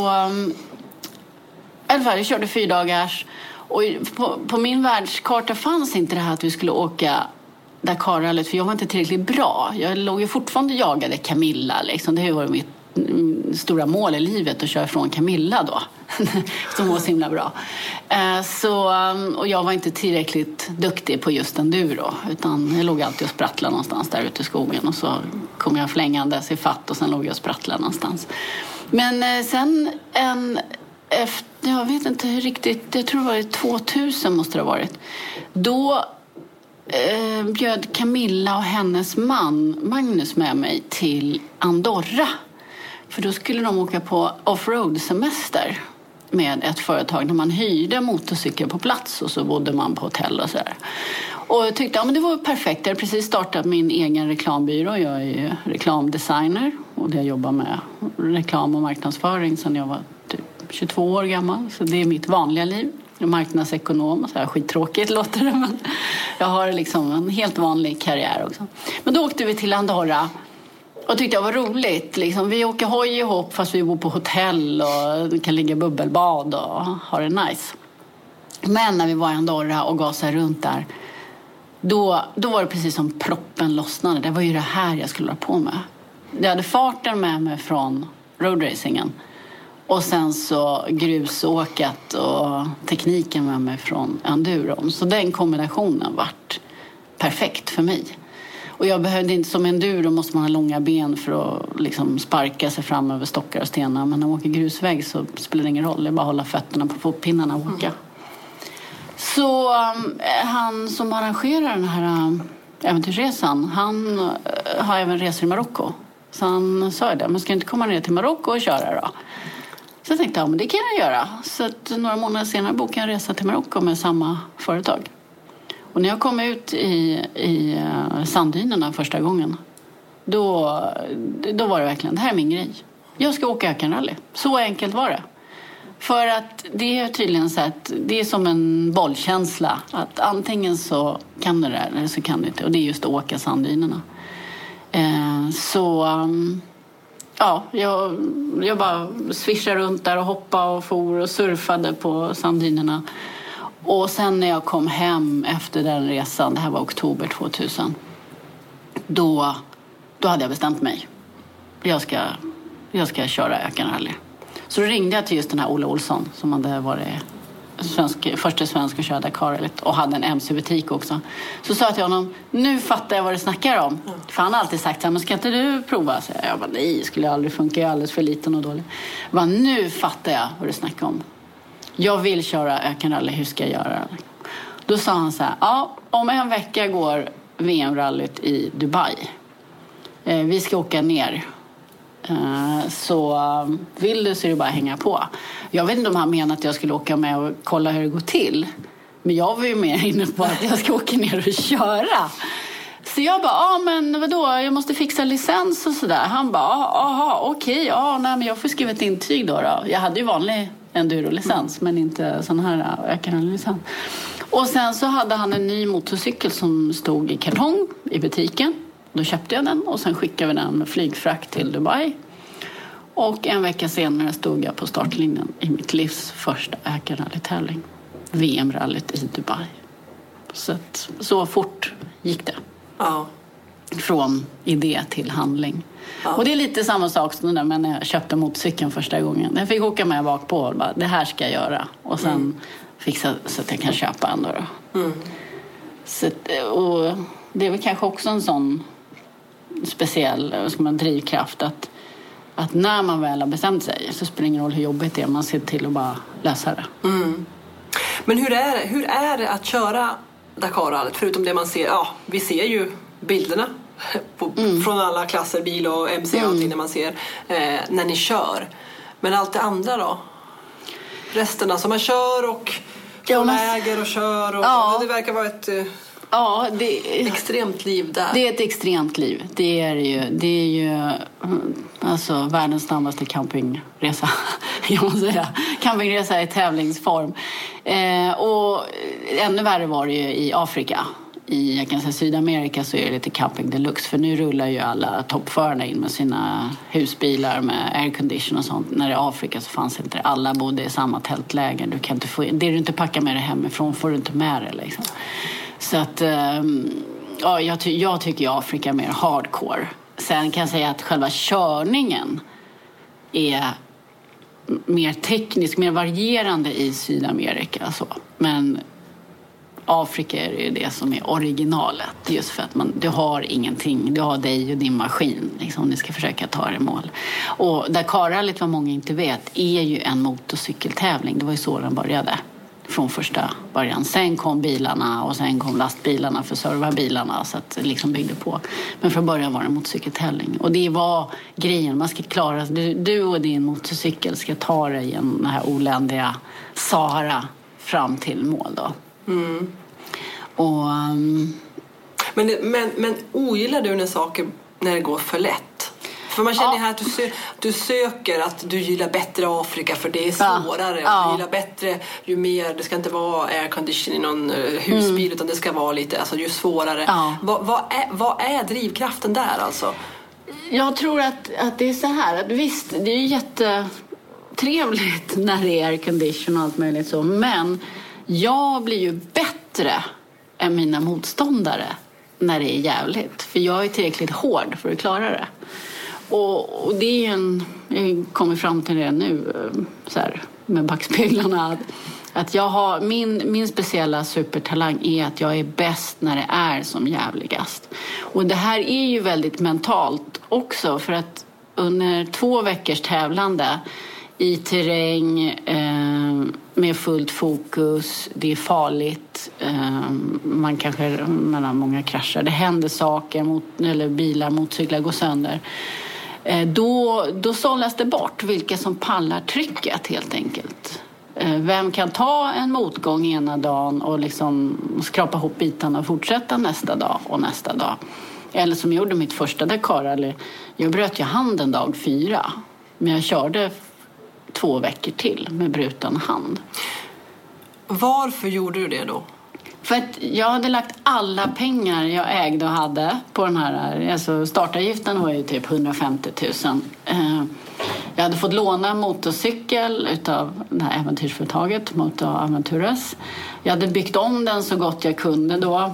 i alla fall, jag körde fyra dagars och på, på min världskarta fanns inte det här att vi skulle åka Dakar-rallyt för jag var inte tillräckligt bra. Jag låg ju fortfarande jagade Camilla liksom, det var mitt stora mål i livet att köra ifrån Camilla då. Som var så himla bra. Så, och jag var inte tillräckligt duktig på just enduro. Utan jag låg alltid och sprattlade någonstans där ute i skogen. Och så kom jag flängandes i fatt och sen låg jag och sprattlade någonstans. Men sen en... Efter, jag vet inte hur riktigt, jag tror det var tvåtusen måste det ha varit. Då eh, bjöd Camilla och hennes man Magnus med mig till Andorra. För då skulle de åka på offroad-semester med ett företag där man hyrde motorcykel på plats och så bodde man på hotell och sådär. Och jag tyckte, ja men det var perfekt. Jag hade precis startat min egen reklambyrå. Jag är ju reklamdesigner och jag jobbar med reklam och marknadsföring sedan jag var typ tjugotvå år gammal. Så det är mitt vanliga liv. Jag är marknadsekonom, så här skittråkigt låter det, men jag har liksom en helt vanlig karriär också. Men då åkte vi till Andorra och tyckte det var roligt. Liksom, vi åker hoj ihop fast vi bor på hotell och kan ligga i bubbelbad och ha det nice. Men när vi var i Andorra och gasade runt där, då, då var det precis som proppen lossnade. Det var ju det här jag skulle ha på med. Jag hade farten med mig från roadracingen. Och sen så grusåkat och tekniken med mig från enduron. Så den kombinationen vart perfekt för mig. Och jag behövde inte, som enduro måste man ha långa ben för att liksom sparka sig fram över stockar och stenar. Men när man åker grusväg så spelar det ingen roll. Det är bara att hålla fötterna på fotpinnarna och åka. Mm. Så um, han som arrangerar den här um, äventyrsresan, han uh, har även resor i Marocko. Så han sa det, men ska inte komma ner till Marocko och köra då? Så jag tänkte, ja men det kan jag göra. Så att några månader senare bokade jag en resa till Marocko med samma företag. Och när jag kom ut i, i sanddynerna första gången, då, då var det verkligen, det här är min grej. Jag ska åka ökenrally. Så enkelt var det. För att det är tydligen så att det är som en bollkänsla. Att antingen så kan du det eller så kan du inte. Och det är just att åka sanddynerna. Eh, så... Um, Ja, jag, jag bara swishade runt där och hoppade och for och surfade på sanddynerna. Och sen när jag kom hem efter den resan, det här var oktober tvåtusen, då, då hade jag bestämt mig. Jag ska, jag ska köra ökenrally. Så då ringde jag till just den här Olle Olsson som hade varit svensk, första svensk att köra Dakar och hade en M C-butik också. Så sa jag till honom, nu fattar jag vad du snackar om. Mm. För han har alltid sagt så här, men ska inte du prova? Så jag bara, nej, skulle aldrig funka, jag är alldeles för liten och dålig. Jag bara, nu fattar jag vad du snackar om. Jag vill köra ökenrally, hur ska jag göra? Då sa han så här, ja, om en vecka går V M-rallyt i Dubai. Eh, vi ska åka ner. Så vill du så är det bara hänga på. Jag vet inte om han menar att jag skulle åka med och kolla hur det går till. Men jag var ju mer inne på att jag ska åka ner och köra. Så jag bara, ja men vadå, jag måste fixa licens och sådär. Han bara, aha, okej, ja nej men jag får skriva ett intyg då, då. Jag hade ju vanlig enduro-licens men inte sån här ökenrally-licens. Och sen så hade han en ny motorcykel som stod i kartong i butiken. Då köpte jag den och sen skickade vi den med flygfrakt till Dubai. Och en vecka senare stod jag på startlinjen i mitt livs första ökenrally-tävling. V M-rallyt i Dubai. Så, att, så fort gick det. Ja. Från idé till handling. Ja. Och det är lite samma sak som där, men när jag köpte motorcykeln första gången. Jag fick åka med bak på och bara, det här ska jag göra. Och sen mm. fixa så att jag kan köpa en då. då. Mm. Så, och det är väl kanske också en sån speciell som en drivkraft att, att när man väl har bestämt sig så spelar det ingen roll hur jobbigt det är, man ser till att bara lösa det. Mm. Men hur är, hur är det att köra Dakar-rallyt förutom det man ser? Ja, vi ser ju bilderna på, mm. från alla klasser, bil och M C och allting, mm. när man ser eh, när ni kör. Men allt det andra då? Resterna som man kör och ja, man äger och kör och ja. Det verkar vara ett eh, ja, det, extremt liv där. Det är ett extremt liv. Det är ju, det är ju alltså världens snabbaste campingresa, kan man säga. Campingresa i tävlingsform. Eh, och ännu värre var det ju i Afrika. I jag kan säga, Sydamerika så är det lite camping deluxe. För nu rullar ju alla toppförarna in med sina husbilar med aircondition och sånt. När det är Afrika så fanns inte det. Alla bodde i samma tältläger. Du kan inte få, det du inte packar med dig hemifrån får du inte med dig liksom. Så att ja, jag, ty- jag tycker ju Afrika är mer hardcore. Sen kan jag säga att själva körningen är mer teknisk, mer varierande i Sydamerika. Så. Men Afrika är ju det som är originalet. Just för att man, du har ingenting. Du har dig och din maskin. Liksom, ni ska försöka ta det mål. Och Dakarrallyt, vad många inte vet, är ju en motorcykeltävling. Det var ju så den började. Från första början. Sen kom bilarna och sen kom lastbilarna för att serva bilarna. Så att det liksom byggde på. Men från början var det en motorcykeltävling. Och det var grejen. Man ska klara, du, du och din motorcykel ska ta dig genom den här oländiga Sahara fram till mål då. Mm. Och, um... men, men, men ogillar du när saker när det går för lätt? För man känner ja. här att du, sö- du söker att du gillar bättre Afrika för det är svårare. Ja. Ja. Du gillar bättre ju mer, det ska inte vara aircondition i någon husbil mm. utan det ska vara lite, alltså ju svårare. Ja. Va, vad, är, vad är drivkraften där alltså? Jag tror att, att det är så här, att visst det är jättetrevligt när det är aircondition och allt möjligt så, men jag blir ju bättre än mina motståndare när det är jävligt. För jag är tillräckligt hård för att klara det. Och, och det är ju en... Jag kommer fram till det nu så här, med backspeglarna. Att, att jag har... Min, min speciella supertalang är att jag är bäst när det är som jävligast. Och det här är ju väldigt mentalt också. För att under två veckors tävlande i terräng eh, med fullt fokus, det är farligt, eh, man kanske mellan många kraschar, det händer saker mot, eller bilar, motorcyklar går sönder, eh, då, då sållas det bort vilka som pallar trycket helt enkelt. Eh, vem kan ta en motgång ena dagen och liksom skrapa ihop bitarna och fortsätta nästa dag och nästa dag. Eller som jag gjorde mitt första Dakarrally, jag bröt ju handen dag fyra, men jag körde två veckor till med bruten hand. Varför gjorde du det då? För att jag hade lagt alla pengar jag ägde och hade på den här, alltså startavgiften var ju typ hundrafemtio tusen. Jag hade fått låna en motorcykel utav det här äventyrsföretaget, Moto Aventuras. Jag hade byggt om den så gott jag kunde då.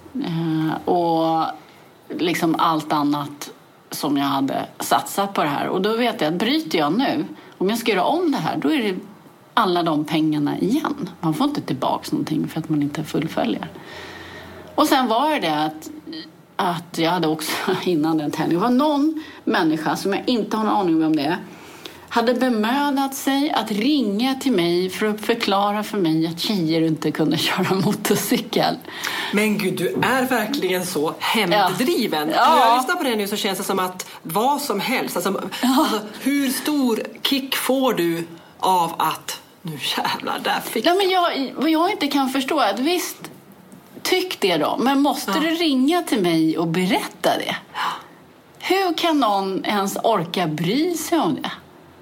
Och liksom allt annat som jag hade satsat på det här. Och då vet jag att bryter jag nu, om jag ska göra om det här, då är det alla de pengarna igen. Man får inte tillbaka någonting för att man inte fullföljer. Och sen var det att, att jag hade också innan den tävlingen, var någon människa som jag inte har någon aning om det, hade bemödat sig att ringa till mig för att förklara för mig att tjejer inte kunde köra motorcykel. Men gud, du är verkligen så hämnddriven. Ja. Ja. När jag lyssnar på det nu så känns det som att vad som helst, alltså, ja. alltså hur stor kick får du av att nu jävlar, där fick ja, men jag, vad jag inte kan förstå är att visst, tyck det då, men måste ja. du ringa till mig och berätta det? Ja. Hur kan någon ens orka bry sig om det?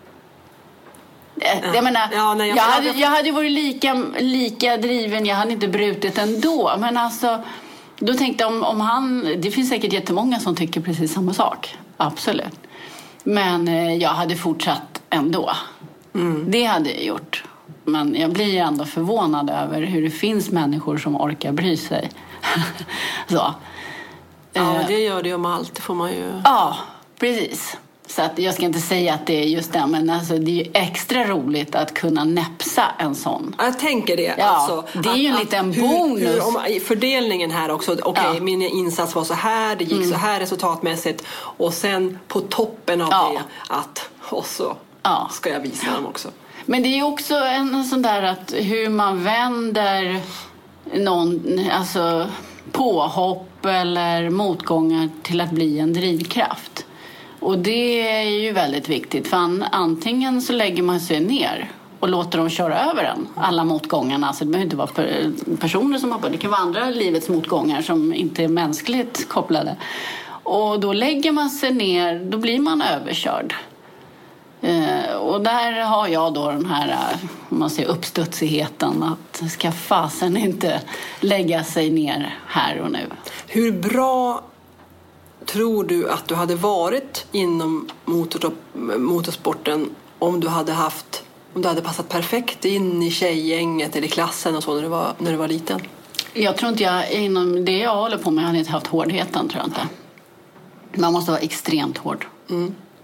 Ja. Jag menar, ja, nej, jag, jag, hade, jag hade ju varit lika, lika driven, jag hade inte brutit ändå. Men alltså, då tänkte jag om, om han, det finns säkert jättemånga som tycker precis samma sak. Absolut. Men eh, jag hade fortsatt ändå. Mm. Det hade jag gjort. Men jag blir ändå förvånad över hur det finns människor som orkar bry sig. Så. Ja, det gör det om allt, det får man ju... Ja, precis. Så att jag ska inte säga att det är just det, men alltså, det är ju extra roligt att kunna näpsa en sån. Jag tänker det. Ja, alltså, det är ju en liten hur, bonus. Hur, om, fördelningen här också, okej, okay, ja. min insats var så här, det gick mm. så här resultatmässigt. Och sen på toppen av ja. det, att och så ja. ska jag visa dem också. Men det är ju också en sån där att hur man vänder någon, alltså påhopp eller motgångar till att bli en drivkraft. Och det är ju väldigt viktigt, för antingen så lägger man sig ner och låter dem köra över en, alla motgångarna. Alltså det behöver inte vara personer som har på, det kan vara andra livets motgångar som inte är mänskligt kopplade. Och då lägger man sig ner, då blir man överkörd. Eh, och där har jag då den här, om man säger, uppstudsigheten, att ska fasen inte lägga sig ner här och nu. Hur bra tror du att du hade varit inom motor, motorsporten om du hade haft, om du hade passat perfekt in i tjejgänget eller klassen och så när du var, när du var liten? Jag tror inte jag, inom det jag håller på med, hade inte haft hårdheten, tror jag inte. Man måste vara extremt hård. Mm.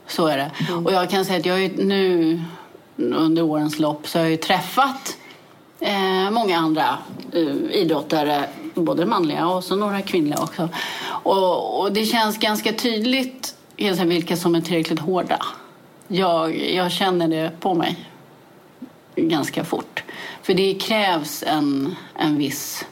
Så är det. Mm. Och jag kan säga att jag är nu under årens lopp så har jag ju träffat eh, många andra eh, idrottare, både manliga och så några kvinnliga också. Och, och det känns ganska tydligt vilka som är tillräckligt hårda. Jag, jag känner det på mig ganska fort. För det krävs en, en viss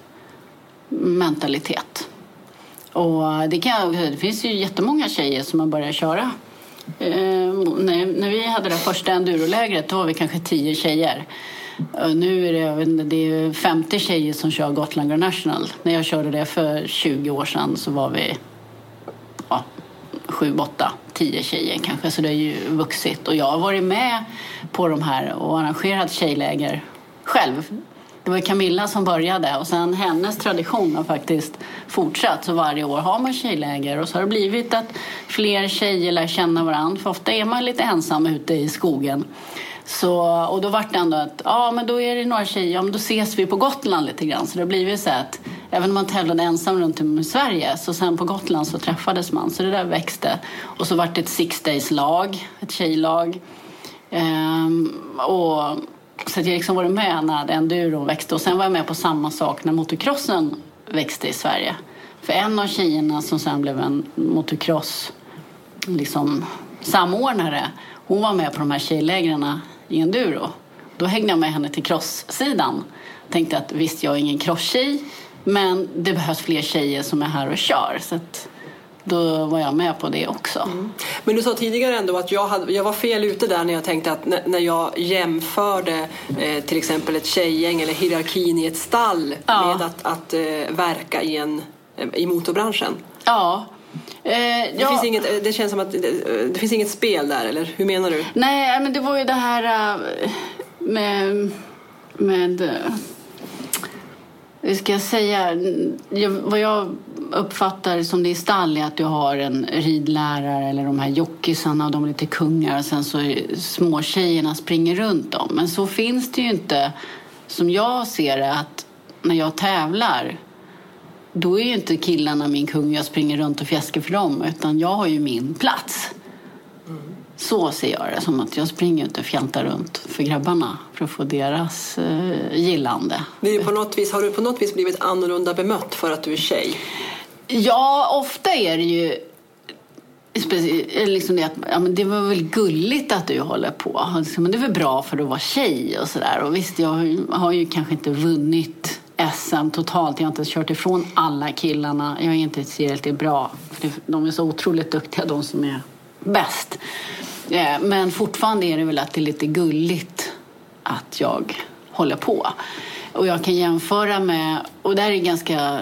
mentalitet. Och det, kan, det finns ju jättemånga tjejer som har börjat köra. Eh, när, när vi hade det första endurolägret då var vi kanske tio tjejer. Och nu är det, jag vet inte, det är femtio tjejer som kör Gotland Grand National. När jag körde det för tjugo år sedan så var vi ja, sju, åtta, tio tjejer kanske. Så det är ju vuxit. Och jag har varit med på de här och arrangerat tjejläger själv. Det var Camilla som började och sen hennes tradition har faktiskt fortsatt. Så varje år har man tjejläger och så har det blivit att fler tjejer lär känna varandra. För ofta är man lite ensam ute i skogen. Så, och då var det ändå att ja, men då är det några tjejer, ja, men då ses vi på Gotland lite grann. Så det har blivit så att även om man tävlade ensam runt om i Sverige så sen på Gotland så träffades man. Så det där växte. Och så var det ett six days lag, ett tjejlag. Ehm, och... Så att jag liksom var med när enduro växte. Och sen var jag med på samma sak när motocrossen växte i Sverige. För en av tjejerna som sen blev en motocross liksom samordnare. Hon var med på de här tjejlägren i enduro. Då hängde jag med henne till crosssidan. Tänkte att visst, jag är ingen crosstjej. Men det behövs fler tjejer som är här och kör. Så att då var jag med på det också. Mm. Men du sa tidigare ändå att jag, hade, jag var fel ute där när jag tänkte att när, när jag jämförde eh, till exempel ett tjejgäng eller hierarkin i ett stall ja. med att, att eh, verka i, en, eh, i motorbranschen. Ja. Eh, det, ja. Finns inget, det känns som att det, det finns inget spel där, eller hur menar du? Nej, men det var ju det här uh, med... med uh, hur ska jag säga? Jag, vad jag uppfattar som det är stall är att du har en ridlärare eller de här jockisarna och de är lite kungar och sen så är små tjejerna springer runt dem. Men så finns det ju inte, som jag ser det, att när jag tävlar då är ju inte killarna min kung, jag springer runt och fjäskar för dem, utan jag har ju min plats. Mm. Så ser jag det, som att jag springer inte och fjantar runt för grabbarna för att få deras eh, gillande. Det är på något vis, har du på något vis blivit annorlunda bemött för att du är tjej? Ja, ofta är det ju liksom det att ja, men det var väl gulligt att du håller på. Men det är väl bra för att vara tjej och sådär. Och visst, jag har ju kanske inte vunnit S M totalt. Jag har inte kört ifrån alla killarna. Jag är inte tillräckligt bra. För de är så otroligt duktiga, de som är bäst. Men fortfarande är det väl att det är lite gulligt att jag håller på. Och jag kan jämföra med, och där är ganska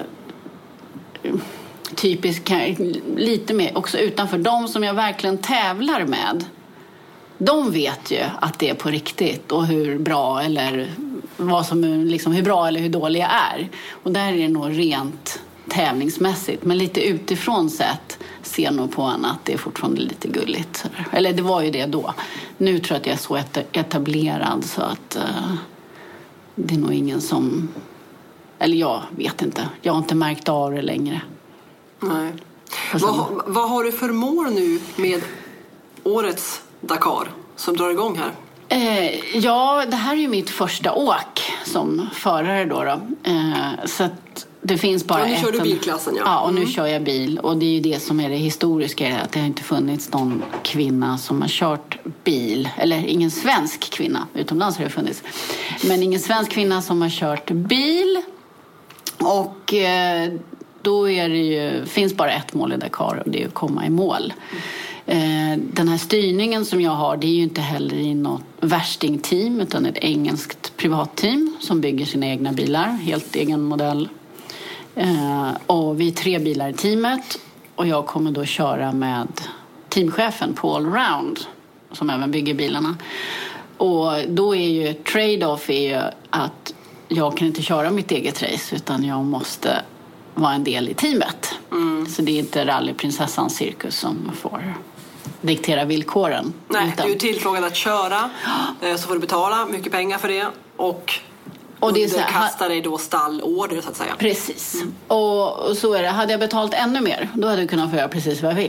typiskt, lite mer också utanför de som jag verkligen tävlar med. De vet ju att det är på riktigt och hur bra eller vad som liksom, hur bra eller hur dålig jag är. Och där är det nog rent tävlingsmässigt, men lite utifrån sett ser nog på en att det är fortfarande lite gulligt. Eller det var ju det då. Nu tror jag att jag är så etablerad så att uh, det är nog ingen som, eller jag vet inte, jag har inte märkt av det längre. Nej. Vad, vad har du för mål nu med årets Dakar som drar igång här? Eh, ja, det här är ju mitt första åk som förare då. då. Eh, så att det finns bara ja, nu ett... kör du bilklassen, ja. Ja, och nu mm. kör jag bil. Och det är ju det som är det historiska, att det har inte funnits någon kvinna som har kört bil. Eller ingen svensk kvinna, utomlands har det funnits. Men ingen svensk kvinna som har kört bil. Och eh, då är det ju, finns bara ett mål i Dakar och det är att komma i mål. Eh, den här styrningen som jag har, det är ju inte heller i något värstingteam utan ett engelskt privatteam som bygger sina egna bilar, helt egen modell. Eh, och vi är tre bilar i teamet och jag kommer då köra med teamchefen på Allround som även bygger bilarna. Och då är ju trade-off är ju att jag kan inte köra mitt eget race utan jag måste vara en del i teamet. Mm. Så det är inte rallyprinsessans cirkus som får diktera villkoren. Nej, utan... du är tillfrågad att köra så får du betala mycket pengar för det och, och det kastar dig då stallorder så att säga. Precis. Mm. Och, och så är det. Hade jag betalt ännu mer då hade jag kunnat få göra precis vad jag vill.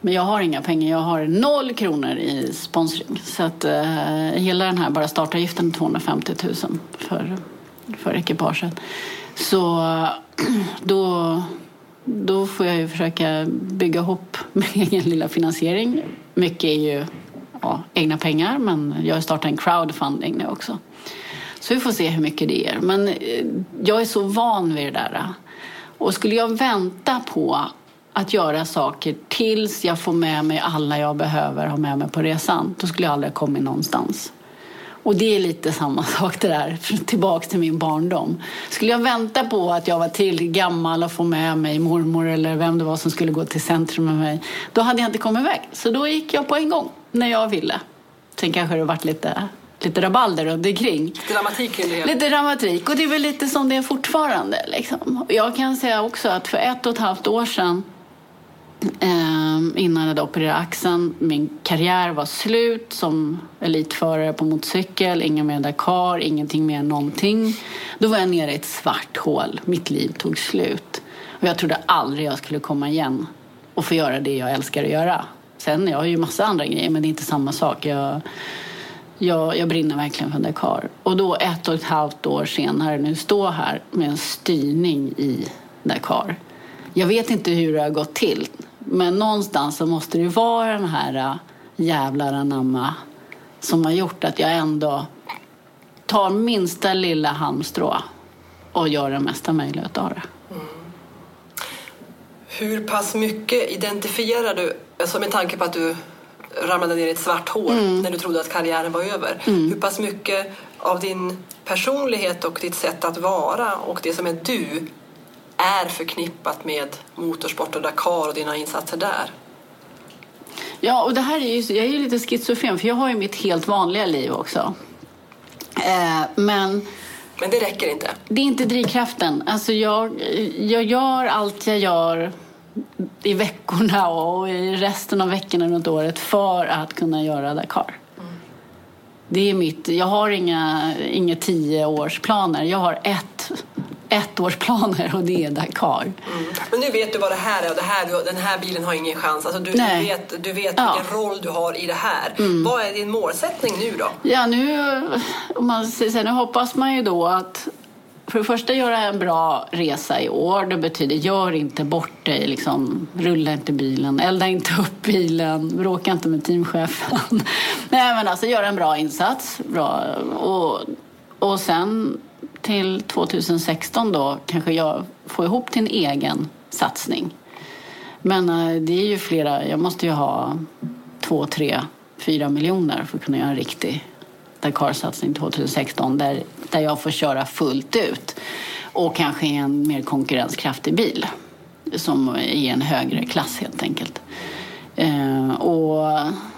Men jag har inga pengar. Jag har noll kronor i sponsring. Så att eh, hela den här bara startavgiften är tvåhundrafemtio tusen för, för ekipaget. Så då, då får jag ju försöka bygga ihop min egen lilla finansiering. Mycket är ju ja, egna pengar, men jag har startat en crowdfunding nu också. Så vi får se hur mycket det är. Men eh, jag är så van vid det där. Och skulle jag vänta på att göra saker tills jag får med mig alla jag behöver ha med mig på resan, då skulle jag aldrig komma någonstans. Och det är lite samma sak det där, tillbaka till min barndom. Skulle jag vänta på att jag var till gammal och få med mig mormor eller vem det var som skulle gå till centrum med mig, då hade jag inte kommit iväg. Så då gick jag på en gång när jag ville. Sen kanske det varit lite, lite rabalder runt omkring. Lite dramatik i det. Lite dramatik, och det är väl lite som det är fortfarande. Liksom. Jag kan säga också att för ett och ett halvt år sedan, innan jag opererade axeln, min karriär var slut som elitförare på motorcykel, ingen mer Dakar, ingenting mer någonting. Då var jag nere i ett svart hål, mitt liv tog slut och jag trodde aldrig jag skulle komma igen och få göra det jag älskar att göra. Sen, jag har ju massa andra grejer, men det är inte samma sak. Jag, jag, jag brinner verkligen för Dakar. Och då ett och ett halvt år senare, nu står här med en styrning i Dakar. Jag vet inte hur det har gått till, men någonstans så måste det vara den här jävlar anamma som har gjort att jag ändå tar minsta lilla halmstrå och gör det mesta möjligt av det. Mm. Hur pass mycket identifierar du, alltså med tanke på att du ramlade ner i ett svart hål mm. när du trodde att karriären var över, mm. hur pass mycket av din personlighet och ditt sätt att vara och det som är du är förknippat med motorsport och Dakar och dina insatser där? Ja, och det här är ju, jag är ju lite schizofren, för jag har ju mitt helt vanliga liv också. Eh, men... Men det räcker inte? Det är inte drivkraften. Alltså jag, jag gör allt jag gör i veckorna och i resten av veckorna runt året för att kunna göra Dakar. Mm. Det är mitt... Jag har inga, inga tioårsplaner. Jag har ett... ettårsplaner och det är Dakar. Mm. Men nu vet du vad det här är och det här, den här bilen har ingen chans. Alltså du, du vet, du vet ja. vilken roll du har i det här. Mm. Vad är din målsättning nu då? Ja, nu, om man säger, nu hoppas man ju då att för det första göra en bra resa i år. Det betyder gör inte bort dig, liksom, rulla inte bilen, elda inte upp bilen, bråka inte med teamchefen. Nej, men alltså göra en bra insats. Bra. Och, och sen till tjugohundrasexton då kanske jag får ihop till en egen satsning. Men äh, det är ju flera, jag måste ju ha två, tre, fyra miljoner för att kunna göra en riktig Dakar-satsning tjugohundrasexton där, där jag får köra fullt ut och kanske en mer konkurrenskraftig bil som är en högre klass helt enkelt. Uh, och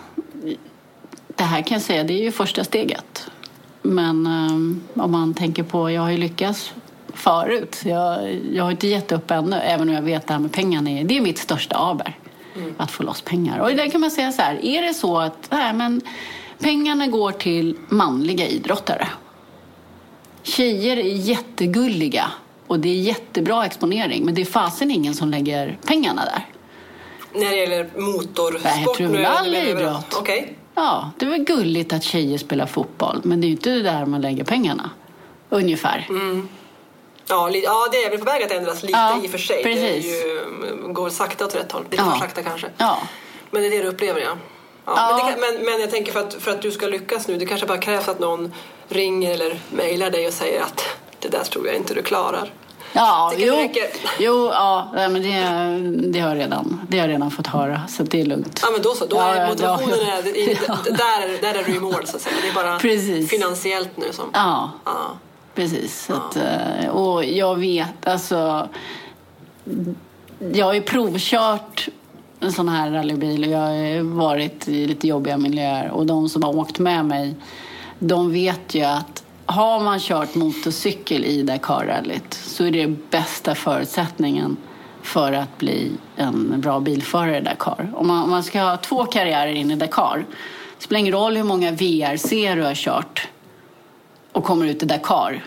det här kan jag säga, det är ju första steget. Men um, om man tänker på, jag har ju lyckats förut. Jag, jag har inte gett upp ännu, även om jag vet det här med pengarna är, det är mitt största aber. Mm. Att få loss pengar. Och där kan man säga så här, är det så att nej, men pengarna går till manliga idrottare. Tjejer är jättegulliga och det är jättebra exponering, men det är fasen ingen som lägger pengarna där. När det gäller motorsport? Jag tror väl all idrott. Okej. Okay. Ja, det är väl gulligt att tjejer spelar fotboll, men det är ju inte där man lägger pengarna. Ungefär. Mm. Ja, li- ja, det är väl på väg att ändras lite ja, i och för sig. Precis. Det är ju, går sakta åt rätt håll. Lite ja. för sakta kanske. Ja. Men det är det du upplever, ja. ja, ja. Men, det, men, men jag tänker för att, för att du ska lyckas nu, det kanske bara krävs att någon ringer eller mejlar dig och säger att det där tror jag inte du klarar. Ja, jo, jo, ja, men det, det, har jag redan, det har jag redan fått höra, så det är lugnt. Ja, men då så, då är ja, motivationen, ja, ja. Är, ja. där, där är du i mål så att säga. Det är bara precis. Finansiellt nu som... Ja, ja. precis. Ja. Att, och jag vet, alltså, jag har ju provkört en sån här rallybil och jag har varit i lite jobbiga miljöer och de som har åkt med mig, de vet ju att har man kört motorcykel i Dakar-rallyt så är det bästa förutsättningen för att bli en bra bilförare i Dakar. Om man, om man ska ha två karriärer in i Dakar, det spelar ingen roll hur många V R C du har kört och kommer ut i Dakar,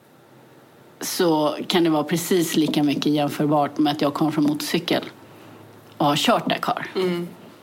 så kan det vara precis lika mycket jämförbart med att jag kommer från motorcykel och har kört Dakar. Mm.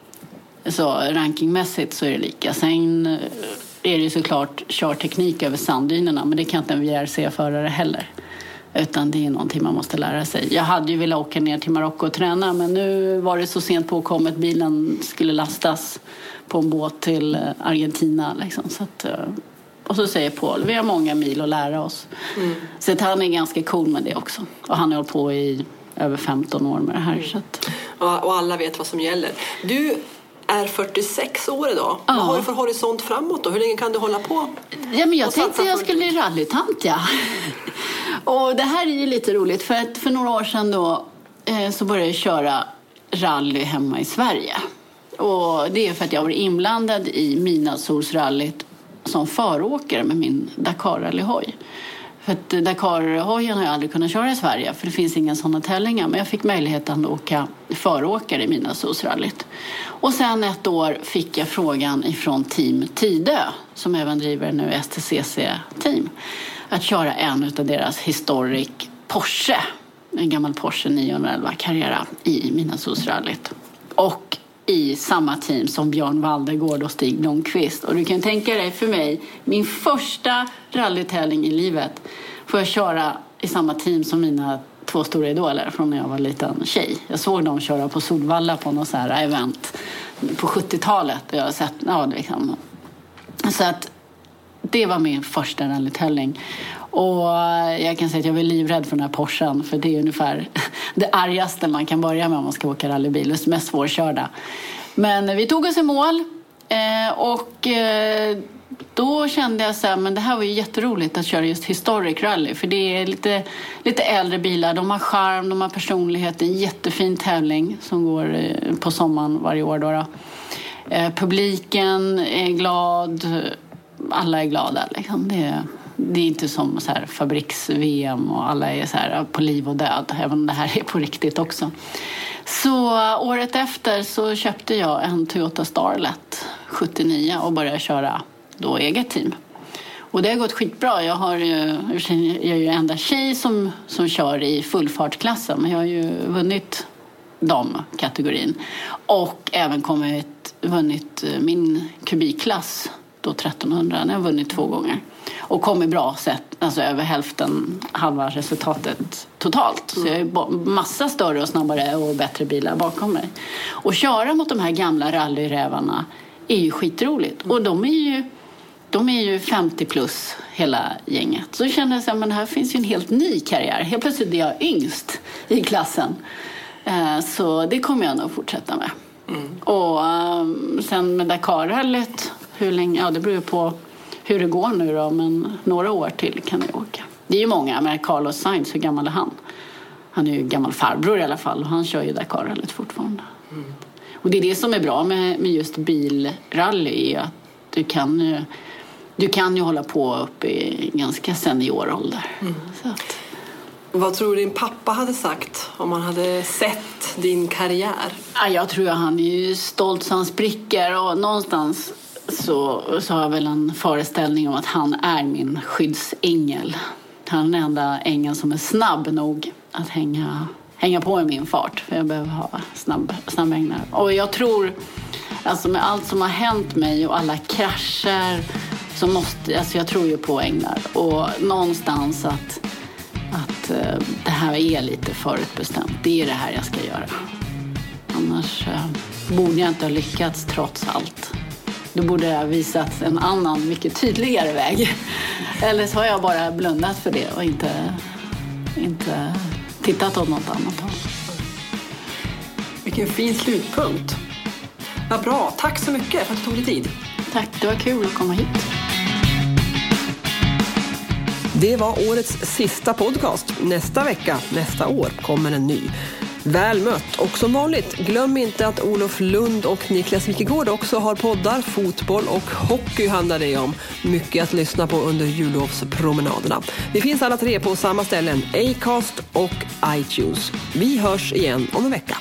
Så rankingmässigt så är det lika. Sen är det ju såklart körteknik över sanddynerna, men det kan inte en V R C-förare heller. Utan det är någonting man måste lära sig. Jag hade ju velat åka ner till Marocko och träna, men nu var det så sent påkommet. Bilen skulle lastas på en båt till Argentina. Liksom. Så att, och så säger Paul, vi har många mil att lära oss. Mm. Så att han är ganska cool med det också. Och han har hållit på i över femton år med det här. Så att... Och alla vet vad som gäller. Du är fyrtiosex år idag. Ja. Vad har du för horisont framåt då? Hur länge kan du hålla på? Ja, men jag tänkte att jag skulle bli rallytant, ja. Och det här är ju lite roligt. För att för några år sedan då eh, så började jag köra rally hemma i Sverige. Och det är för att jag var inblandad i Midnattssolsrallyt som föråkare med min Dakar-rallyhoj. För att Dakar-hojen har jag aldrig kunnat köra i Sverige, för det finns inga sådana tävlingar. Men jag fick möjligheten att åka föråkare i Midnattssolsrallyt. Och sen ett år fick jag frågan ifrån Team Tidö, som även driver nu S T C C-team, att köra en av deras historic Porsche, en gammal Porsche niohundraelva Carrera i Midnattssolsrallyt. Och i samma team som Björn Waldegård och Stig Blomqvist. Och du kan tänka dig, för mig, min första rallytävling i livet får jag köra i samma team som mina två stora idoler från när jag var liten tjej. Jag såg dem köra på Solvalla på något så här event på sjuttiotalet. Jag har sett, ja, liksom. Så att det var min första rallytävling. Och jag kan säga att jag var livrädd för den här Porschen, för det är ungefär det argaste man kan börja med om man ska åka rallybil. Det är mest svårkörda. Men vi tog oss i mål och då kände jag så här, men det här var ju jätteroligt att köra just historic rally, för det är lite, lite äldre bilar, de har charm, de har personlighet, en jättefin tävling som går på sommaren varje år då, då. Publiken är glad, alla är glada liksom. Det är, det är inte som så här fabriks-V M och alla är så här på liv och död, även om det här är på riktigt också. Så året efter så köpte jag en Toyota Starlet sjuttionio och började köra då eget team. Och det har gått skitbra. Jag, har ju, jag är ju enda tjej som, som kör i fullfartklassen, men jag har ju vunnit damkategorin. Och även kommit, vunnit min kubikklass då trettonhundra. Den har jag vunnit två gånger. Och kommit bra sett, alltså över hälften, halva resultatet totalt. Så jag har massa större och snabbare och bättre bilar bakom mig. Och köra mot de här gamla rallyrävarna är ju skitroligt. Och de är ju, de är ju femtio plus hela gänget. Så kände jag att här finns ju en helt ny karriär. Helt plötsligt är jag yngst i klassen. Så det kommer jag nog fortsätta med. Mm. Och sen med Dakar-rallyt, hur länge, ja det beror på hur det går nu då, men några år till kan jag åka. Det är ju många, men Carlos Sainz, hur gammal är han? Han är ju gammal farbror i alla fall, och han kör ju Dakar-rallyt fortfarande. Mm. Och det är det som är bra med, med just bilrally, är att du kan ju, du kan ju hålla på upp i ganska senior ålder. Mm. Så att. Vad tror du din pappa hade sagt om han hade sett din karriär? Ja, jag tror att han är ju stolt så han spricker, och någonstans så, så har jag väl en föreställning om att han är min skyddsängel. Han är den enda ängeln som är snabb nog att hänga, hänga på i min fart. För jag behöver ha snabb, snabb änglar. Och jag tror, alltså med allt som har hänt mig och alla krascher, så måste, alltså jag tror ju på änglar. Och någonstans att, att uh, det här är lite förutbestämt. Det är det här jag ska göra. Annars uh, borde jag inte ha lyckats trots allt. Då borde jag ha visat en annan, mycket tydligare väg. Eller så har jag bara blundat för det och inte, inte tittat åt något annat håll. Vilken fin slutpunkt. Vad bra. Tack så mycket för att du tog dig tid. Tack, det var kul att komma hit. Det var årets sista podcast. Nästa vecka, nästa år, kommer en ny. Väl mött. Och som vanligt, glöm inte att Olof Lund och Niklas Wikegård också har poddar. Fotboll och hockey handlar det om. Mycket att lyssna på under jullovspromenaderna. Vi finns alla tre på samma ställen, Acast och iTunes. Vi hörs igen om en vecka.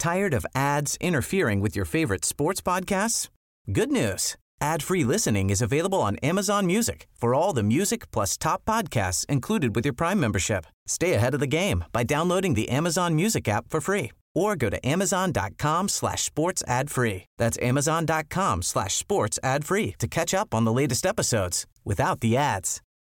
Tired of ads interfering with your favorite sports podcasts? Good news. Ad-free listening is available on Amazon Music for all the music plus top podcasts included with your Prime membership. Stay ahead of the game by downloading the Amazon Music app for free or go to amazon.com slash sports ad free. That's amazon.com slash sports ad free to catch up on the latest episodes without the ads.